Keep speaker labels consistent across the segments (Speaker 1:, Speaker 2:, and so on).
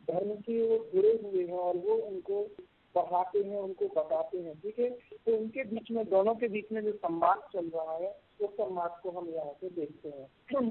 Speaker 1: धर्म से वो जुड़े हुए हैं और वो उनको पढ़ाते हैं, उनको बताते हैं। ठीक है, तो उनके बीच में, दोनों के बीच में जो संवाद चल रहा है, उस संवाद को हम यहाँ पे देखते हैं।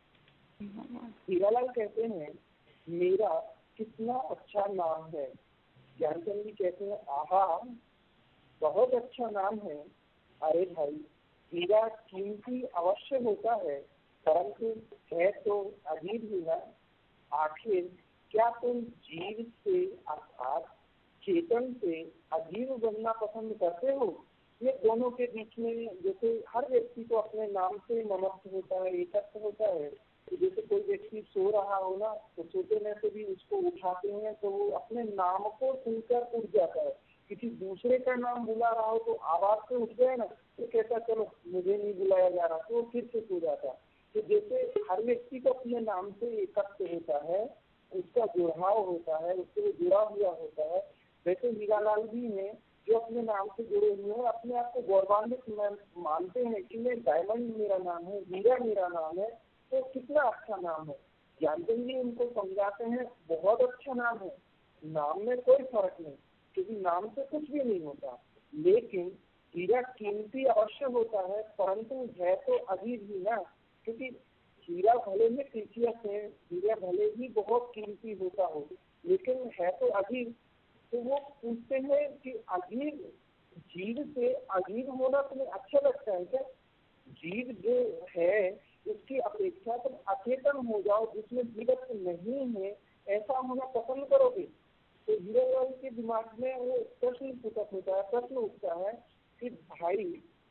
Speaker 1: हीरालाल कहते हैं, मेरा कितना अच्छा नाम है। ज्ञानचंद जी कहते हैं, आहा बहुत अच्छा नाम है। अरे भाई, हीरा कीमती अवश्य होता है, परंतु है तो अजीब ही ना। आखिर क्या तुम जीव से अर्थात चेतन से अजीब बनना पसंद करते हो? ये दोनों के बीच में, जैसे हर व्यक्ति को अपने नाम से ममत्व होता है, एकत्व होता है। तो जैसे कोई व्यक्ति सो रहा हो ना, तो सोते में से भी उसको उठाते हैं तो वो अपने नाम को सुनकर उठ जाता है। किसी दूसरे का नाम बुला रहा हो तो आवाज से उठ जाए ना, तो कहता चलो मुझे नहीं बुलाया जा रहा, तो वो फिर से सो जाता है। तो जैसे हर व्यक्ति को अपने नाम से एकत्व होता है, उसका जुड़ाव होता है, उससे जुड़ा हुआ होता है, वैसे हीरालाल जी ने जो अपने नाम से जुड़े हुए हैं, अपने आप को गौरवान्वित मानते हैं कि मैं डायमंड मेरा नाम है, हीरा मेरा नाम है, तो कितना अच्छा नाम है। ज्ञानचंद जी उनको समझाते हैं, बहुत अच्छा नाम है, नाम में कोई फर्क नहीं, क्योंकि नाम से कुछ भी नहीं होता। लेकिन हीरा कीमती अवश्य होता है, परंतु है तो अजीब ही ना। क्योंकि हीरा भले में प्रीशियस है, हीरा भले ही बहुत कीमती होता हो, लेकिन है तो अजीब। तो वो पूछते हैं कि अजीब, जीव से अजीब होना तुम्हें अच्छा लगता है क्या? जीव जो है उसकी अपेक्षा तुम अचेतन हो जाओ, जिसमें जीवत्व नहीं है, ऐसा होना पसंद करोगे? तो हीरालाल के दिमाग में वो प्रश्न होता है, प्रश्न उठता है कि भाई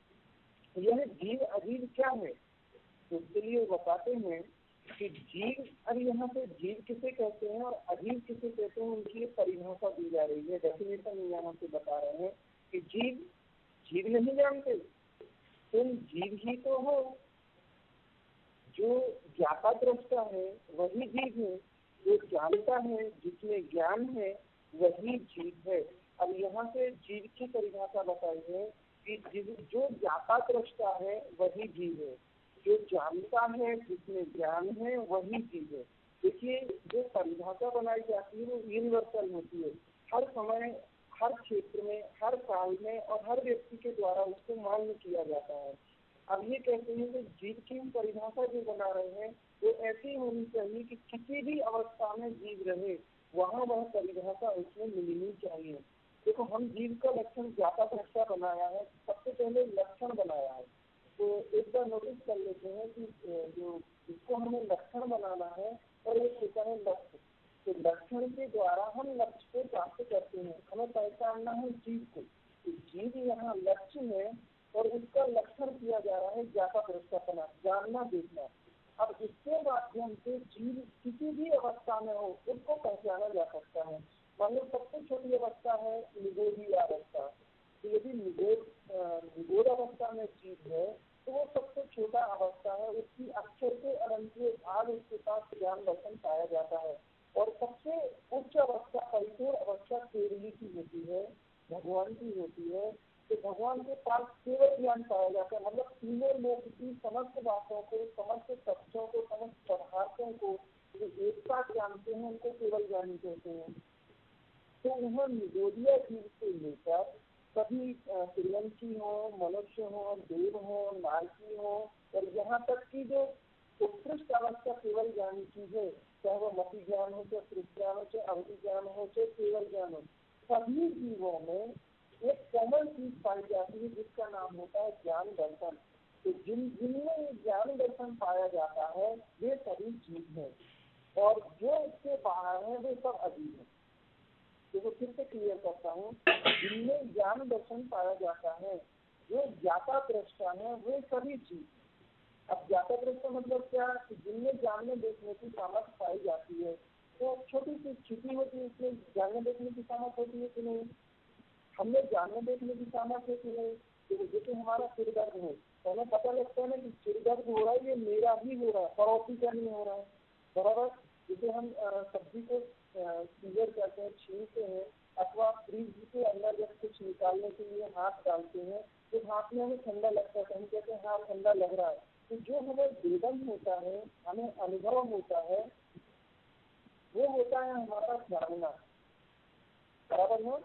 Speaker 1: यह जीव अजीब क्या है? तो उसके लिए वो बताते हैं कि जीव, अरे यहाँ पे जीव किसे कहते हैं और अजीब किसे कहते हैं, उनकी परिभाषा दी जा रही है, डेफिनेशन यहाँ पे बता रहे हैं कि जीव नहीं जानते, तुम जीव ही तो हो। जो ज्ञाता दृष्टा है वही जीव है, जो जानता है, जिसमें ज्ञान है, वही जीव है। अब यहाँ पे जीव की परिभाषा बताई है कि जो ज्ञाता दृष्टा है वही जीव है, जो जानता है, जिसमें ज्ञान है, वही जीव है। देखिए, जो परिभाषा बनाई जाती है वो यूनिवर्सल होती है, हर समय, हर क्षेत्र में, हर काल में और हर व्यक्ति के द्वारा उसको मान्य किया जाता है। अब ये कहते हैं कि जीव की परिभाषा जो बना रहे हैं वो ऐसी होनी चाहिए कि किसी भी अवस्था में जीव रहे, वहाँ वह परिभाषा उसमें मिलनी चाहिए। देखो, हम जीव का लक्षण ज्ञाता दृष्टा बनाया है, सबसे पहले लक्षण बनाया है। तो एक बार नोटिस कर लेते हैं कि जो इसको हमें लक्षण बनाना है और एक होता है लक्ष्य। तो लक्षण के द्वारा हम लक्ष्य को प्राप्त करते हैं, हमें पहचानना है जीव को। तो जीव यहाँ लक्ष्य है और उसका लक्षण किया जा रहा है ज्ञाता दृष्टापना, जानना, देखना। अब इसके माध्यम से जीव किसी भी अवस्था में हो उसको पहचाना जा सकता है। मान लो सबसे छोटी अवस्था है निगोदी अवस्था, तो यदि निगोद अवस्था में जीव है तो वो सबसे छोटा अवस्था है, उसकी अक्षर से अनंत भाग उसके पास ज्ञान दर्शन पाया जाता है। और सबसे उच्च अवस्था, परिपूर्ण अवस्था केवली की होती है, भगवान की होती है। तो भगवान के पास केवल ज्ञान पाया जाता है, मतलब तीनों लोक की समस्त बातों को, समस्त तथ्यों को, समस्त पदार्थों को जो एक साथ जानते हैं उनको केवल ज्ञानी कहते हैं। तो वह निगोदिया जीव से लेकर सभी त्रिवंशी हो, मनुष्य हो, देव हो, नारकी हो, और यहाँ तक की जो उत्कृष्ट अवस्था केवल ज्ञान की है, चाहे वह मति ज्ञान हो, चाहे कृत ज्ञान हो, चाहे अवधि ज्ञान हो, चाहे केवल ज्ञान हो, सभी जीवों में एक कॉमन चीज पाई जाती है जिसका नाम होता है ज्ञान दर्शन। तो जिनमें ज्ञान दर्शन पाया जाता है वे सभी जीव है, और जो इसके बाहर है वे सब अजीब है। देखो, फिर से क्लियर करता हूँ, जिनमें ज्ञान दर्शन पाया जाता है, जो ज्ञाता दृष्टा है, वे सभी जीव। अब ज्ञाता दृष्टा मतलब क्या? जिनमें जानने देखने की सामर्थ्य पाई जाती है। तो छोटी सी छिपी होती है, इसमें जानने देखने की सामर्थ्य होती है कि नहीं? हमने जानने देखने की सामर्थ्य है कि नहीं? तो जैसे हमारा सिर दर्द है, तो हमें पता लगता है ना कि सिर दर्द हो रहा है, ये मेरा ही हो रहा है, पड़ोसी का नहीं हो रहा है, बराबर। जैसे हम सब्जी को सीजर करते हैं, छीलते हैं, अथवा फ्रिज के अंदर जब कुछ निकालने के लिए हाथ डालते हैं तो हाथ में हमें ठंडा लगता है, हम कहते हैं हाँ ठंडा लग रहा है। तो जो हमें वेदन होता है, हमें अनुभव होता है, वो होता है हमारा जानना, बराबर है।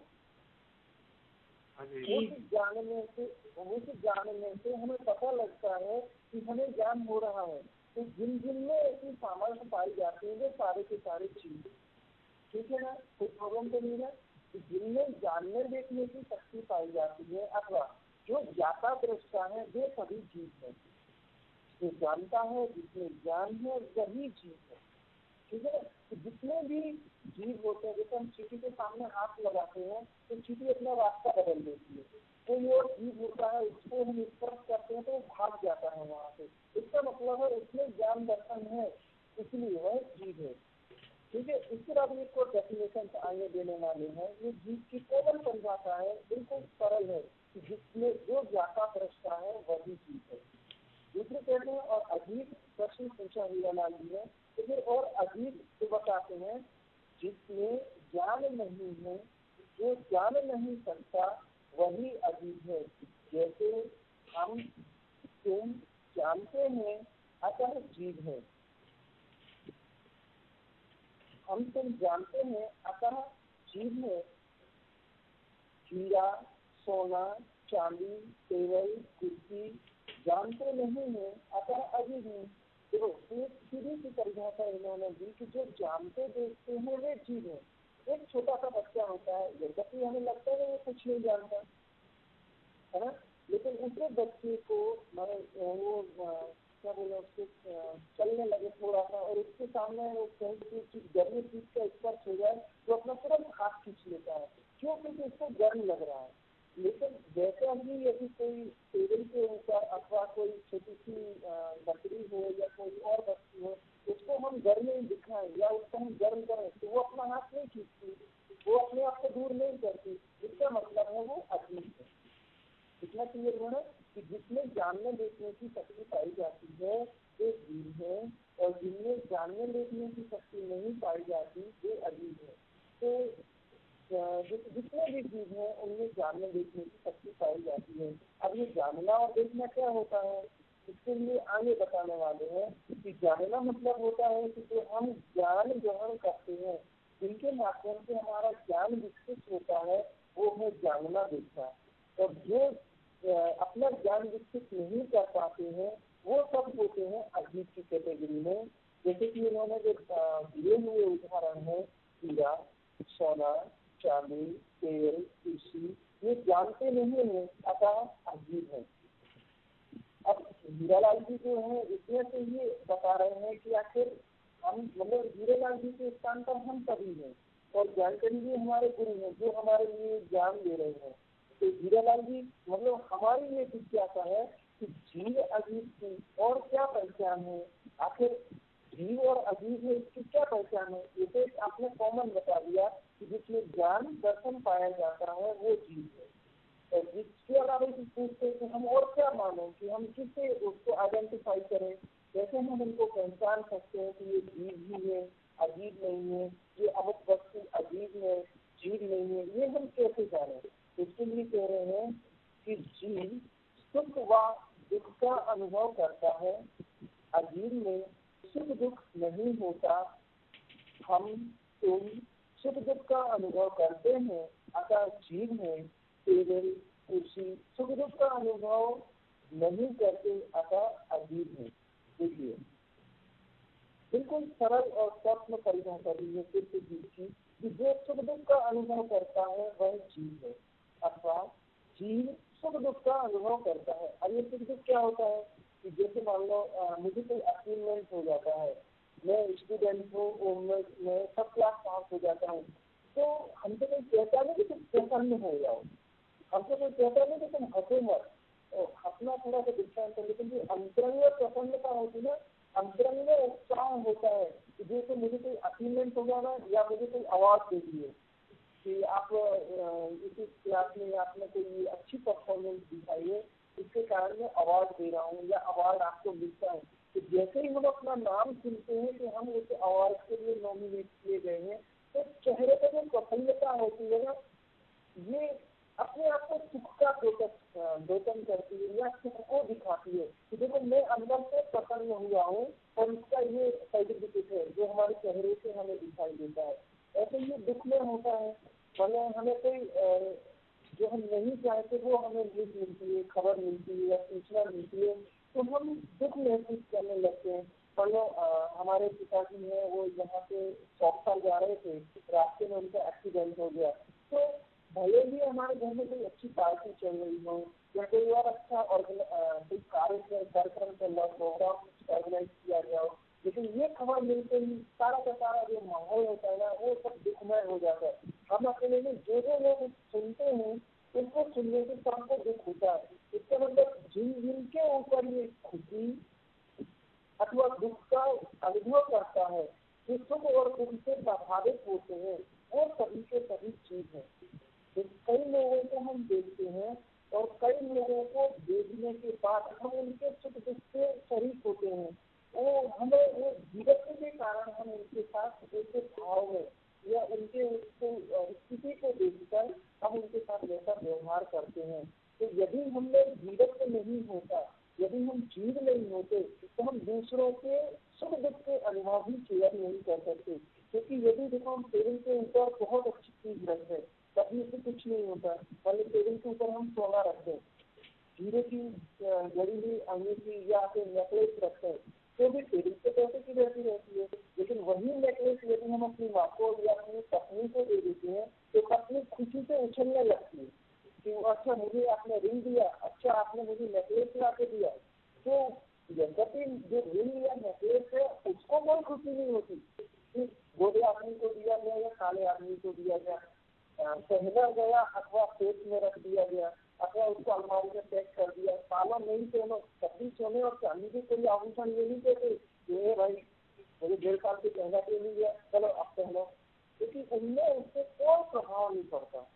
Speaker 1: उस जानने से हमें पता लगता है कि हमें ज्ञान हो रहा है। तो जिन जिन में ऐसी सामर्थ्य पाई जाती है वो सारे के सारे चीज, ठीक है ना, कोई प्रॉब्लम तो नहीं है। जिनमें जानने देखने की शक्ति पाई जाती है अथवा जो ज्ञाता दृष्टा है वे सभी जीव है। जो जानता है, जिसमें ज्ञान है, वही जीव है, ठीक है। तो जितने भी जीव होते हैं, जैसे हम चींटी के सामने हाथ लगाते हैं तो चींटी अपना रास्ता बदल देती है। कोई और जीव होता है, उसको हम स्पर्श करते हैं तो वो भाग जाता है वहाँ से। इसका मतलब है उसमें ज्ञान दर्शन है, इसलिए वह जीव है, ठीक है। इसके बाद एक और डेफिनेशन आगे देने वाले हैं। ये जीव की कॉमन परिभाषा है, बिल्कुल सरल है कि जिसमें जो ज्ञाता दृष्टा है वही जीव है। दूसरे कहते हैं और अधिक प्रश्न पूछा हीरालाल जी ने, तो फिर और अधिक तो बताते हैं जिसमें ज्ञान नहीं है, जो जान नहीं सकता वही अजीब है। जैसे हम तुम जानते हैं अतः जीव है, हम तुम जानते हैं अतः जीव है। हीरा, सोना, चांदी, टेबल, कुर्सी जानते नहीं है अतः अजीब है। देखो एक सीधी सी परिभाषा इन्होंने दी कि जो जानते देखते हैं वे जीव है। एक छोटा सा बच्चा होता है, यद्यपि हमें लगता है वो कुछ नहीं जानता है ना, लेकिन उसे बच्चे को वो क्या बोले उसको चलने लगे थोड़ा सा और उसके सामने वो कहीं गर्मी चीज का स्पर्श हो जाए तो अपना तुरंत हाथ खींच लेता है, क्यों? क्योंकि उसको गर्म लग रहा है। लेकिन वैसे ही यदि कोई टेबल के ऊपर अथवा कोई छोटी सी लकड़ी हो या कोई और वस्तु हो, उसको हम गर्म नहीं दिखाएं या उसको हम गर्म करें तो वो अपना हाथ नहीं खींचती, वो अपने आप को दूर नहीं करती। इसका मतलब है वो अजीब है। इतना क्लियर होना कि जिसमें जानने देखने की शक्ति पाई जाती है वे जीव है, और जिनमें जानने देखने की शक्ति नहीं पाई जाती वे अजीब है। तो जितने भी जीव हैं उनमें जानने देखने की शक्ति पाई जाती है। अब ये जानना और देखना क्या होता है, इसके लिए आगे बताने वाले हैं कि जानना मतलब होता है कि जो हम ज्ञान ग्रहण करते हैं, जिनके माध्यम से हमारा ज्ञान विकसित होता है, वो है जानना देखना। और जो अपना ज्ञान विकसित नहीं कर पाते हैं वो सब होते हैं अजीब की कैटेगरी में। जैसे कि इन्होंने जो दिए हुए उदाहरण है हीरा, सोना, चांदी, तेल, कृषि, ये जानते नहीं है अतः अजीब है। अब हीरालाल जी जो है इसमें से ये बता रहे हैं कि आखिर हम मतलब हीरालाल जी के स्थान पर हम सभी हैं और जानकारी जी हमारे गुरु हैं जो हमारे लिए ज्ञान दे रहे हैं। तो हीरालाल जी मतलब हमारी ये जिज्ञासा है कि जीव अजीब की और क्या पहचान है, आखिर जीव और अजीब है इसकी क्या पहचान है। ये तो आपने कॉमन बता दिया कि जिसमें ज्ञान दर्शन पाया जाता है वो जीव है, और जिसके अलावा पूछते हैं कि हम और क्या माने कि हम किससे उसको आइडेंटिफाई करें, कैसे हम उनको पहचान सकते हैं कि ये जीव ही है अजीब नहीं है, ये अमुक वस्तु अजीब है जीव नहीं है, ये हम कैसे जाने। इसके लिए कह रहे हैं कि जीव सुख व दुख का अनुभव करता है, अजीब में सुख दुख नहीं होता। हम तुम सुख दुख का अनुभव करते हैं अतः जीव है, टेबल कुर्सी सुख दुख का अनुभव नहीं करते अतः अजीब है। देखिए बिल्कुल सरल और स्पष्ट परिभाषा दी है फिर जीव की कि जो सुख दुख का अनुभव करता है वह जीव है, अथवा जीव सुख दुख का अनुभव करता है। अब ये सुख दुख क्या होता है कि जैसे मान लो मुझे कोई अचीवमेंट हो जाता है, मैं स्टूडेंट हूँ, मैं सब क्लास पास हो जाता हूँ, तो हमसे कोई कहता नहीं कि तुम प्रसन्न हो जाओ, हमसे कोई कहता नहीं कि तुम हंसो मत, हंसना थोड़ा सा डिफरेंट है, लेकिन जो अंतरंग प्रसन्नता होती है, अंतरंग उत्साह होता है कि जैसे मुझे कोई अचीवमेंट हो जाना या मुझे कोई अवार्ड दे दिए कि आप इस क्लास में आपने कोई अच्छी परफॉर्मेंस दिखाई है, इसके कारण मैं अवार्ड दे रहा हूँ या अवार्ड आपको मिलता है। तो जैसे ही हम अपना नाम सुनते हैं कि हम उस अवार्ड के लिए नॉमिनेट किए गए हैं, तो चेहरे पर जो प्रसन्नता होती है ना, ये अपने आप को सुख का द्योतन करती है या सुख को दिखाती है कि देखो मैं अंदर से प्रसन्न हुआ हूँ, और इसका ये सर्टिफिकेट है जो हमारे चेहरे से हमें दिखाई देता है। पहले हमें कोई जो हम नहीं चाहते वो हमें न्यूज मिलती है, खबर मिलती है या सूचना मिलती है, तो हम दुख महसूस करने लगते हैं। पहले हमारे पिताजी हैं, वो यहाँ से चौक जा रहे थे, रास्ते में उनका एक्सीडेंट हो गया। तो भले ही हमारे घर में कोई अच्छी पार्टी चल रही हो या कोई और अच्छा कोई कार्यक्रम चल रहा हो, प्रोग्राम ऑर्गेनाइज किया गया हो, लेकिन ये खबर मिलते ही सारा का सारा जो माहौल होता है ना, वो सब दुखमय हो जाता है। हम अकेले में जो लोग सुनते हैं उनको सुनने से सबको दुख होता है। इसका मतलब जिनके ऊपर ये खुशी अथवा दुख का अनुभव करता है, जो सुख और दुख से प्रभावित होते हैं, वो सभी के सभी चीज है। तो कई लोगों को हम देखते हैं और कई लोगों को देखने के बाद हम उनके सुख दुख से शरीक होते हैं। वो हमें वो विरक्ति के कारण हम उनके साथ ऐसे भाव में या उनके स्थिति को देखकर हम उनके साथ वैसा व्यवहार करते हैं। तो यदि हम लोग विरक्त नहीं होता, यदि हम जीव नहीं होते, तो हम दूसरों के सुख दुख के अनुभव भी शेयर नहीं कर सकते। क्योंकि यदि देखो हम टेबल के ऊपर बहुत अच्छी चीज रखते हैं, तभी इससे कुछ नहीं होता। पहले टेबल के ऊपर हम सोना रखते हैं, हीरे की जड़ी हुई अंगूठी या फिर नेकलेस रखते हैं, तो भी टेबल पे पैसे की रहती है। लेकिन वही नेकलेस यदि हम अपनी माँ को या अपनी पत्नी को दे देते हैं, तो पत्नी खुशी से उछलने लगती है कि अच्छा मुझे आपने रिंग दिया, अच्छा आपने मुझे नेकलेस ला के दिया। तो यद्यपि जो रिंग या नेकलेस है उसको कोई खुशी नहीं होती कि गोरे आदमी को दिया गया या काले आदमी को दिया गया, पहना गया अथवा पेट में रख दिया गया अथवा उसको अलमारी में पैक कर दिया। सालों नहीं पहनो, सभी सोने और चांदी के कोई आभूषण ये नहीं कहते ये भाई मुझे 1.5 साल से पहना के नहीं गया, चलो अब पहनो, क्योंकि उनमें उससे कोई प्रभाव नहीं पड़ता।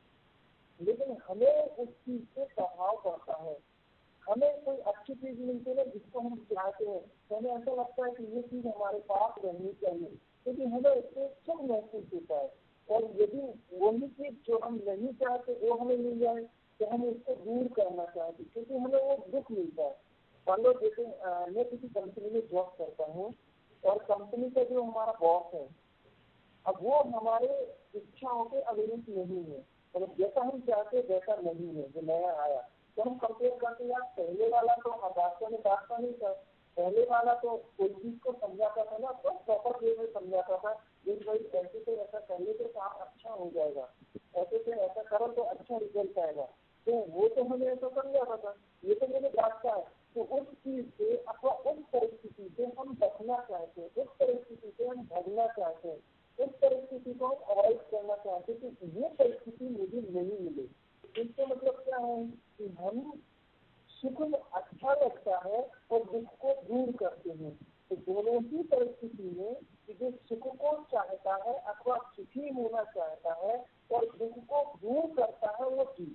Speaker 1: लेकिन हमें उस चीज से प्रभाव पड़ता है। हमें कोई अच्छी चीज मिलती है जिसको हम चाहते हैं, तो हमें ऐसा लगता है कि ये चीज हमारे पास रहनी चाहिए, क्योंकि हमें उससे सुख महसूस होता है। और यदि वही चीज जो हम नहीं चाहते वो हमें मिल जाए, तो हम उसको दूर करना चाहते, क्योंकि हमें वो दुख मिलता है। मान लो जैसे मैं किसी कंपनी में जॉब करता हूँ और कंपनी का जो हमारा बॉस है, अब वो हमारे इच्छाओं के अनुरूप नहीं है, मतलब जैसा हम चाहते वैसा नहीं है जो नया आया। तो हम कंपेयर करते यार पहले वाला तो वास्तव में बात नहीं था, पहले वाला तो कोई चीज को समझाता था ना, तो प्रॉपर वे में समझाता था कि भाई ऐसे से ऐसा करने से काम अच्छा हो जाएगा, ऐसे से ऐसा करो तो अच्छा रिजल्ट आएगा। तो वो तो हमें ऐसा समझाता था, ये तो मैंने बात है। तो उस चीज से अथवा उस परिस्थिति से हम बचना चाहते हैं, उस परिस्थिति से हम भगना चाहते हैं, उस परिस्थिति को हम अवॉइड करना चाहते हैं कि ये परिस्थिति मुझे नहीं मिले। इसका मतलब क्या है कि हम सुख अच्छा लगता है और दुख को दूर करते हैं। तो दोनों ही परिस्थिति में जो सुख को चाहता है अथवा सुखी होना चाहता है और दुख को दूर करता है वो चीज।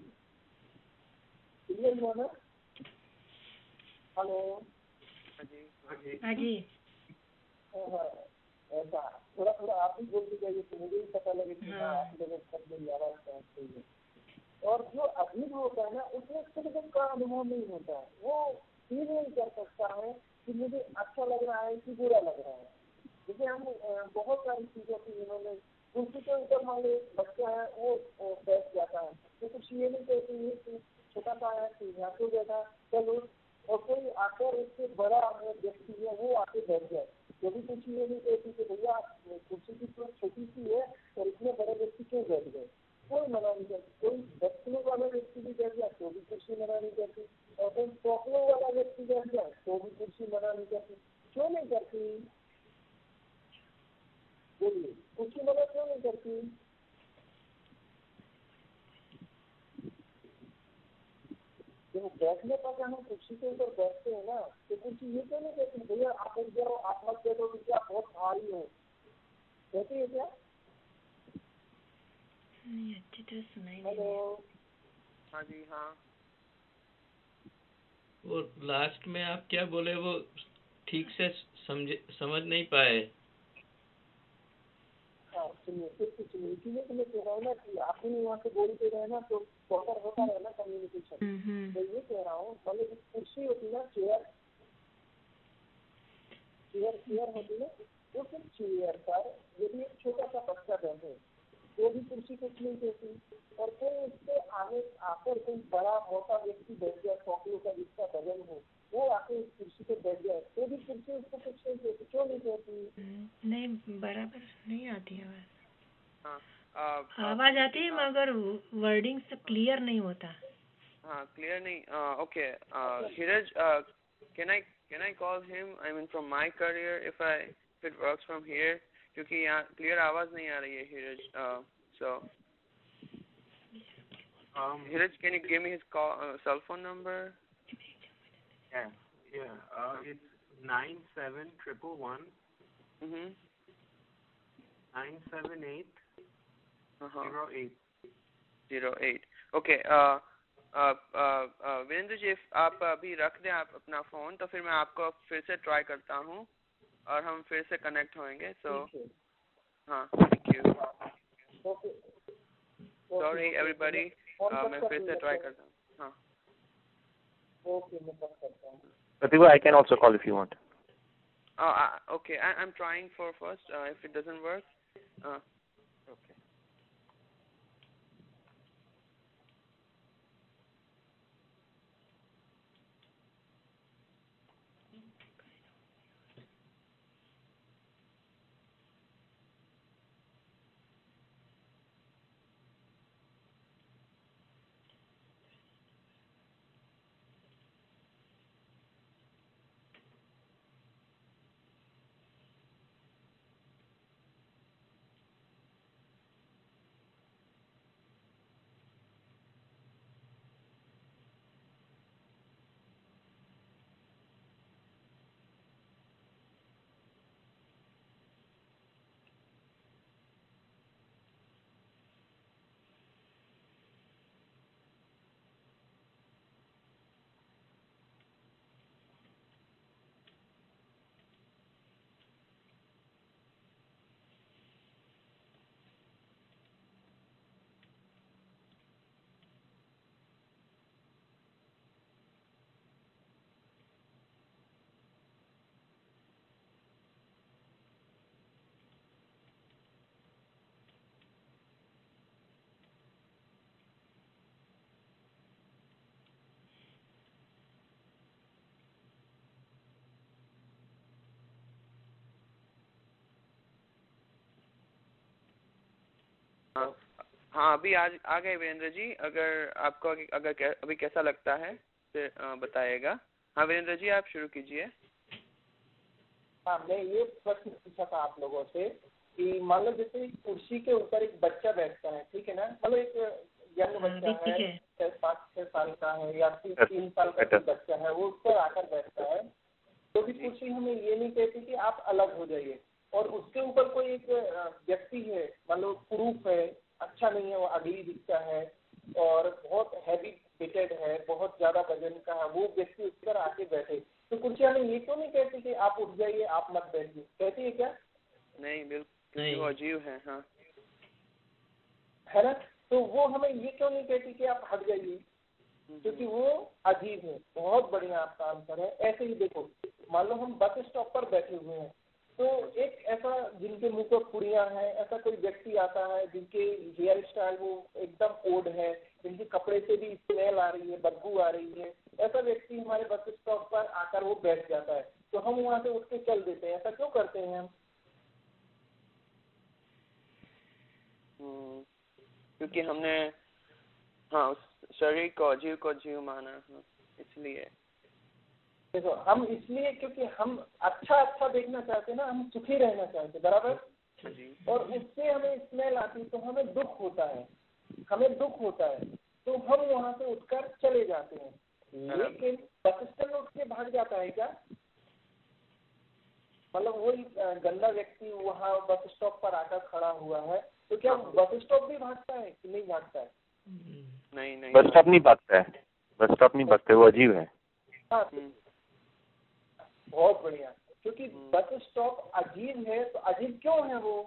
Speaker 1: क्लियर हुआ ना? हेलो
Speaker 2: जी
Speaker 1: ऐसा थोड़ा थोड़ा आप भी बोलते जाइए तो मुझे भी पता लगे कि हाँ आप लोगों को मेरी आवाज पहुंच रही है। और जो अधीन होता है ना उसमें सुख दुख का अनुभव नहीं होता है, वो फील नहीं कर सकता है कि मुझे अच्छा लग रहा है कि बुरा लग रहा है। जैसे हम बहुत सारी चीजों की इन्होंने कुर्सी के ऊपर मान लो बच्चा है वो बैठ जाता है, तो कुछ ये नहीं कहती है कि छोटा सा है कि यहाँ तो बैठा चलो, और कोई आकर उससे बड़ा व्यक्ति है वो आके बैठ जाए, तो भी कुछ ये नहीं कहती कि भैया कुर्सी की तो छोटी सी है और इतने बड़े व्यक्ति क्यों बैठ गए, कोई मना नहीं करती। कोई बच्चों वाला व्यक्ति भी बैठ जाए तो भी कुर्सी मना नहीं करती, और कोई टोकरों वाला व्यक्ति बैठ जाए तो भी कुर्सी मना नहीं करती। क्यों नहीं करती बोलिए, कुर्सी मना क्यों नहीं करती? जब बैठने पर हम कुर्सी के ऊपर बैठते हैं ना, तो कुर्सी ये क्यों नहीं कहती भैया आप बैठ जाओ, आप मत बैठो क्योंकि आप बहुत भारी हो, कहती है क्या?
Speaker 2: अच्छी तरह सुनाई नहीं।
Speaker 1: हेलो
Speaker 3: हाँ जी हाँ।
Speaker 4: वो लास्ट में आप क्या बोले वो ठीक से समझ नहीं पाए।
Speaker 1: हाँ सुनिए, फिर कुछ नहीं, इसीलिए तो मैं कह रहा हूँ ना कि आप ही वहाँ से बोलते रहे ना तो प्रॉपर होता रहे ना कम्युनिकेशन। तो ये कह रहा हूँ पहले जो कुर्सी होती है ना, चेयर होती है, उस चेयर पर यदि एक छोटा सा बच्चा बैठे तो भी कुर्सी को नहीं कहती। और कोई उससे आगे आकर कोई बड़ा मोटा व्यक्ति बैठ गया 100 किलो का जिसका वजन हो, वो आके उस कुर्सी पे बैठ गया तो भी कुर्सी उसको कुछ नहीं कहती। क्यों नहीं कहती?
Speaker 2: नहीं, बराबर नहीं आती आवाज।
Speaker 3: हाँ,
Speaker 2: आवाज आती है मगर वर्डिंग से क्लियर नहीं होता।
Speaker 3: हाँ, क्लियर नहीं। Okay, Hiraj, can I call him? I mean from my career if it works from here, क्योंकि यहाँ क्लियर आवाज नहीं आ रही है Hiraj। So Hiraj, can you give me his cell phone number?
Speaker 5: Yeah. It's 9711 978 08.
Speaker 3: Okay. Virendra ji, आप अभी रख दें आप अपना फोन, तो फिर मैं आपको फिर से ट्राई करता हूँ और हम फिर से कनेक्ट होंगे। सो हाँ, थैंक यू। सॉरी एवरीबॉडी, मैं फिर से ट्राई करता हूँ। हाँ,
Speaker 1: ओके, मैं बात करता हूँ।
Speaker 6: Pratibha, I can also call if you want.
Speaker 3: Okay, I'm trying for first. If it doesn't work, okay. हाँ, अभी आ गए वीरेंद्र जी। अगर आपको अभी कैसा लगता है फिर बताइएगा। हाँ वीरेंद्र जी, आप शुरू कीजिए।
Speaker 1: हाँ, मैं ये प्रश्न पूछा था आप लोगों से कि मान लो जैसे कुर्सी के ऊपर एक बच्चा बैठता है, ठीक है ना, मतलब एक यंग बच्चा है, 5-6 साल का है या 3 साल का कोई बच्चा है, वो उस पर आकर बैठता है, तो भी कुर्सी हमें ये नहीं कहती कि आप अलग हो जाइए। और उसके ऊपर कोई एक व्यक्ति है, मतलब कुरूप है, अच्छा नहीं है, वो अगली दिखता है और बहुत हैवी वेटेड है, बहुत ज्यादा वजन का है, वो व्यक्ति उस पर आके बैठे, तो कुर्सी हमें ये क्यों नहीं कहती कि आप उठ जाइए, आप मत बैठिए? कहती है क्या?
Speaker 3: नहीं, बिल्कुल, वो अजीब है। हाँ,
Speaker 1: है ना? तो वो हमें ये क्यों नहीं कहती कि आप हट जाइए? क्योंकि वो अजीब है। बहुत बढ़िया आपका आंसर है। ऐसे ही देखो, मान लो हम बस स्टॉप पर बैठे हुए हैं, तो एक ऐसा जिनके मुंह पर फुड़ियां हैं, ऐसा कोई व्यक्ति आता है जिनके हेयर स्टाइल वो एकदम ओड है, जिनके कपड़े से भी स्मेल आ रही है, बदबू आ रही है, ऐसा व्यक्ति हमारे बस स्टॉप पर आकर वो बैठ जाता है, तो हम वहाँ से उठ के चल देते हैं। ऐसा क्यों करते हैं हम?
Speaker 3: क्योंकि हमने हाँ शरीर को जीव माना, इसलिए।
Speaker 1: देखो, हम इसलिए क्योंकि हम अच्छा देखना चाहते हैं ना, हम सुखी रहना चाहते हैं, बराबर। और उससे हमें स्मेल आती तो हमें दुख होता है, तो हम वहाँ से उठकर चले जाते हैं। लेकिन बस स्टैंड उठ के भाग जाता है क्या? मतलब वही गंदा व्यक्ति वहाँ बस स्टॉप पर आकर खड़ा हुआ है, तो क्या बस स्टॉप भी भागता है कि नहीं भागता है?
Speaker 3: नहीं,
Speaker 6: बस स्टॉप नहीं भागता है, वो अजीब है।
Speaker 1: हाँ, बहुत बढ़िया। क्योंकि बस स्टॉप अजीब है, तो अजीब क्यों है वो?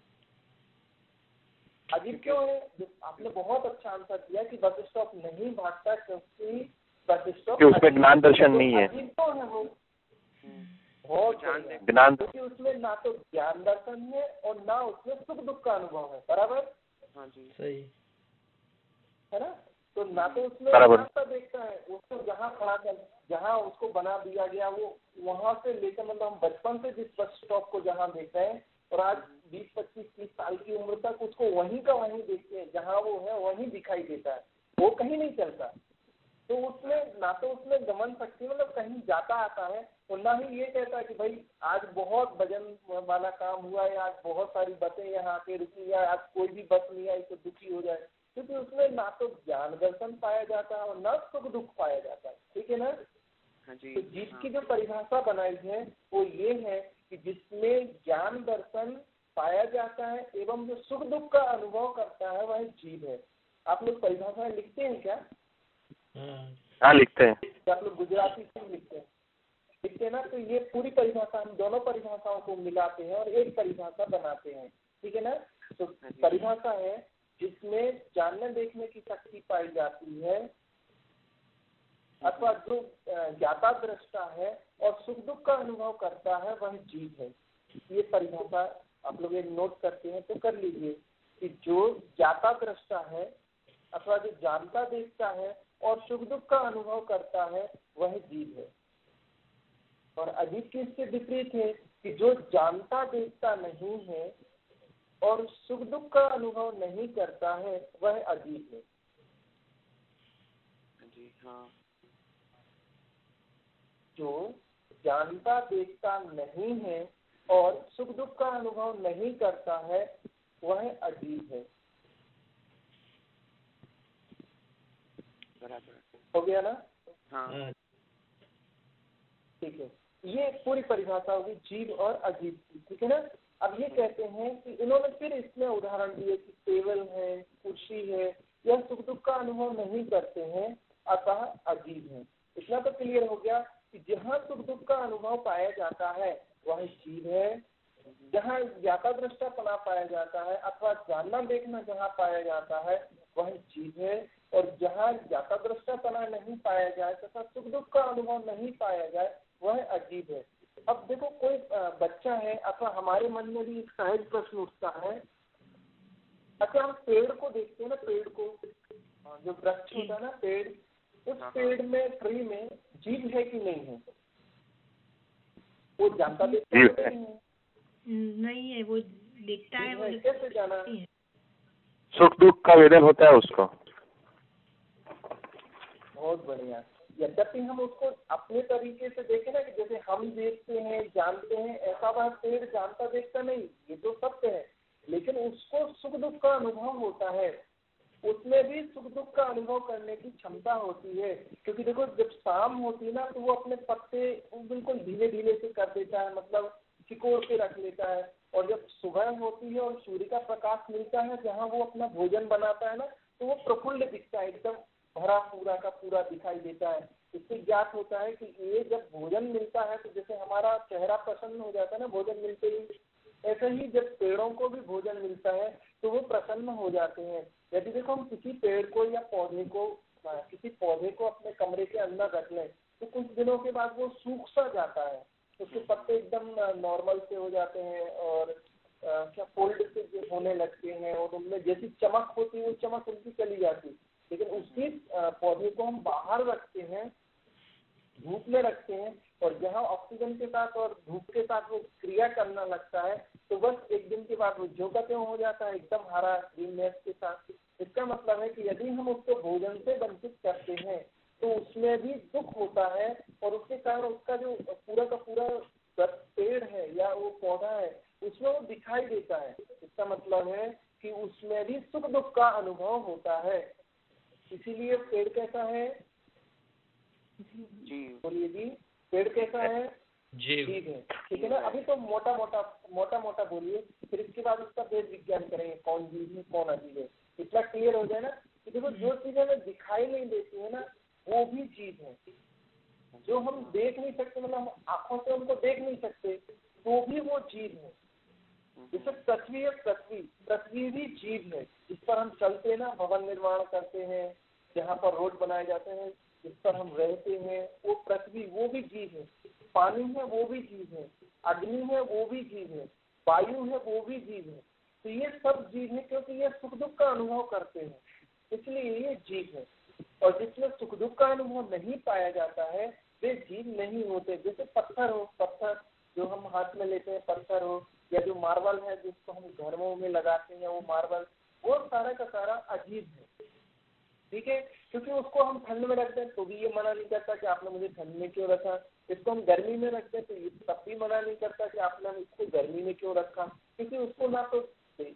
Speaker 1: अजीब क्यों है? आपने बहुत अच्छा आंसर दिया कि बस स्टॉप नहीं भागता क्योंकि बस स्टॉप
Speaker 6: उसमें ज्ञान दर्शन नहीं है।
Speaker 1: अजीब क्यों है वो? बहुत
Speaker 6: ज्ञान,
Speaker 1: क्योंकि उसमें ना तो ज्ञान दर्शन है और ना उसमें सुख दुख का अनुभव है, बराबर।
Speaker 3: हाँ जी
Speaker 4: सही
Speaker 1: है ना। तो ना तो उसमें
Speaker 6: बराबर।
Speaker 1: रास्ता देखता है, उसको जहाँ खड़ा कर, जहाँ उसको बना दिया गया वो वहाँ से लेकर, मतलब हम बचपन से जिस बस स्टॉप को जहाँ देख रहे हैं और आज 20-25-30 साल की उम्र तक उसको वहीं का वहीं देखते हैं, जहाँ वो है वहीं दिखाई देता है, वो कहीं नहीं चलता। तो उसमें ना तो उसमें गमन शक्ति, मतलब कहीं जाता आता है, और ना ही ये कहता है कि भाई आज बहुत वजन वाला काम हुआ है, आज बहुत सारी बसें यहाँ आके रुकी है, आज कोई भी बस नहीं आई तो दुखी हो जाए, क्योंकि उसमें ना तो ज्ञान दर्शन पाया जाता है और ना सुख दुख पाया जाता है। ठीक है ना।
Speaker 3: हाँ जी
Speaker 1: तो जिसकी जो परिभाषा बनाई है वो ये है कि जिसमें ज्ञान दर्शन पाया जाता है एवं जो सुख दुख का अनुभव करता है वह जीव है। आप लोग परिभाषाएं लिखते हैं क्या?
Speaker 6: हाँ लिखते हैं।
Speaker 1: क्या आप लोग गुजराती से लिखते हैं ना? तो ये पूरी परिभाषा, हम दोनों परिभाषाओं को मिलाते हैं और एक परिभाषा बनाते हैं। ठीक है ना। तो परिभाषा है जिसमें जानने देखने की शक्ति पाई जाती है अथवा जो ज्ञाता दृष्टा है और सुख दुख का अनुभव करता है वह जीव है। ये परिभाषा आप लोग एक नोट करते हैं तो कर लीजिए कि जो ज्ञाता दृष्टा है अथवा जो जानता देखता है और सुख दुख का अनुभव करता है वह जीव है। और अजीब की इससे विपरीत है कि जो जानता देखता नहीं है और सुख दुख का अनुभव नहीं करता है वह अजीब है।
Speaker 3: जी हाँ।
Speaker 1: जो जानता देखता नहीं है और सुख दुख का अनुभव नहीं करता है वह अजीब है।
Speaker 3: बराबर
Speaker 1: हो गया ना।
Speaker 3: हाँ
Speaker 1: ठीक है, ये पूरी परिभाषा होगी जीव और अजीब की। ठीक है ना। अब ये कहते हैं कि इन्होंने फिर इसमें उदाहरण दिए कि टेबल है, कुर्सी है, यह सुख दुख का अनुभव नहीं करते हैं अतः अजीब है। इतना तो क्लियर हो गया कि जहाँ सुख दुख का अनुभव पाया जाता है वह जीव है, जहाँ ज्ञाता दृष्टापना पाया जाता है अथवा जानना देखना जहाँ पाया जाता है वह जीव है, और जहाँ ज्ञाता दृष्टापना नहीं पाया जाए तथा सुख दुख का अनुभव नहीं पाया जाए वह अजीब है। अब देखो कोई बच्चा है अथवा हमारे मन में भी एक सहज प्रश्न उठता है। अच्छा, हम पेड़ को देखते हैं ना, पेड़ को, जो वृक्ष होता है ना पेड़, उस पेड़ में, ट्री में जीव है कि नहीं है? वो जानता देखता नहीं है।
Speaker 2: नहीं है, वो देखता है, वो
Speaker 1: कैसे जाना?
Speaker 6: सुख दुख का वेदन होता है उसको।
Speaker 1: बहुत बढ़िया। यद्यपि हम उसको अपने तरीके से देखें ना कि जैसे हम देखते हैं जानते हैं, ऐसा वह पेड़ जानता देखता नहीं, ये तो सत्य है, लेकिन उसको सुख दुख का अनुभव होता है, उसमें भी सुख दुख का अनुभव करने की क्षमता होती है। क्योंकि देखो जब शाम होती है ना तो वो अपने पत्ते बिल्कुल धीरे धीरे से कर देता है, मतलब सिकोड़ के रख लेता है, और जब सुबह होती है और सूर्य का प्रकाश मिलता है जहाँ वो अपना भोजन बनाता है ना तो वो प्रफुल्ल दिखता है, एकदम भरा पूरा का पूरा दिखाई देता है। इससे ज्ञात होता है कि ये जब भोजन मिलता है तो जैसे हमारा चेहरा प्रसन्न हो जाता है ना भोजन मिलते ही, ऐसे ही जब पेड़ों को भी भोजन मिलता है तो वो प्रसन्न हो जाते हैं। यदि देखो हम किसी पेड़ को या पौधे को, किसी पौधे को अपने कमरे के अंदर रख लें तो कुछ दिनों के बाद वो सूख सा जाता है, उसके पत्ते एकदम नॉर्मल से हो जाते हैं और क्या फोल्ड से होने लगते हैं और उनमें जैसी चमक होती है वो चमक उनकी चली जाती। लेकिन उसी पौधे को हम बाहर रखते हैं, धूप में रखते हैं, और जहाँ ऑक्सीजन के साथ और धूप के साथ वो क्रिया करना लगता है तो बस एक दिन के बाद वो झोंका हो जाता है एकदम हरा ग्रीननेस के साथ। इसका मतलब है कि यदि हम उसको भोजन से वंचित करते हैं तो उसमें भी दुख होता है, और उसके कारण उसका जो पूरा का पूरा पेड़ है या वो पौधा है उसमें वो दिखाई देता है। इसका मतलब है कि उसमें भी सुख दुख का अनुभव होता है। इसीलिए पेड़ कैसा है
Speaker 3: जी?
Speaker 1: बोलिए जी, पेड़ कैसा है?
Speaker 4: जीव
Speaker 1: है। ठीक है ना। अभी तो मोटा मोटा बोलिए, फिर इसके बाद उसका वेद विज्ञान करेंगे कौन जीव है कौन अजीब है। इतना क्लियर हो जाए ना कि देखो जो चीजें हमें दिखाई नहीं देती है ना वो भी जीव है, जो हम देख नहीं सकते, मतलब हम आंखों से उनको देख नहीं सकते तो भी वो जीव है। जैसे पृथ्वी है, पृथ्वी भी जीव है, जिस पर हम चलते हैं ना, भवन निर्माण करते हैं, जहाँ पर रोड बनाए जाते हैं, जिस पर हम रहते हैं, वो पृथ्वी वो भी जीव है। पानी है वो भी जीव है, अग्नि है वो भी जीव है, वायु है वो भी जीव है। तो ये सब जीव है, क्योंकि ये सुख दुख का अनुभव करते हैं, इसलिए ये जीव है। और जिसमें सुख दुख का अनुभव नहीं पाया जाता है वे जीव नहीं होते। जैसे पत्थर हो, पत्थर जो हम हाथ में लेते हैं पत्थर हो, या जो मार्बल है जिसको हम घरों में लगाते हैं वो मार्बल, वो सारा का सारा अजीब है, ठीक है। क्योंकि उसको हम ठंड में रखते हैं तो भी ये मना नहीं करता कि आपने मुझे ठंड में क्यों रखा, इसको हम गर्मी में रखते हैं तो ये तब भी मना नहीं करता कि आपने इसको गर्मी में क्यों रखा, क्योंकि उसको ना तो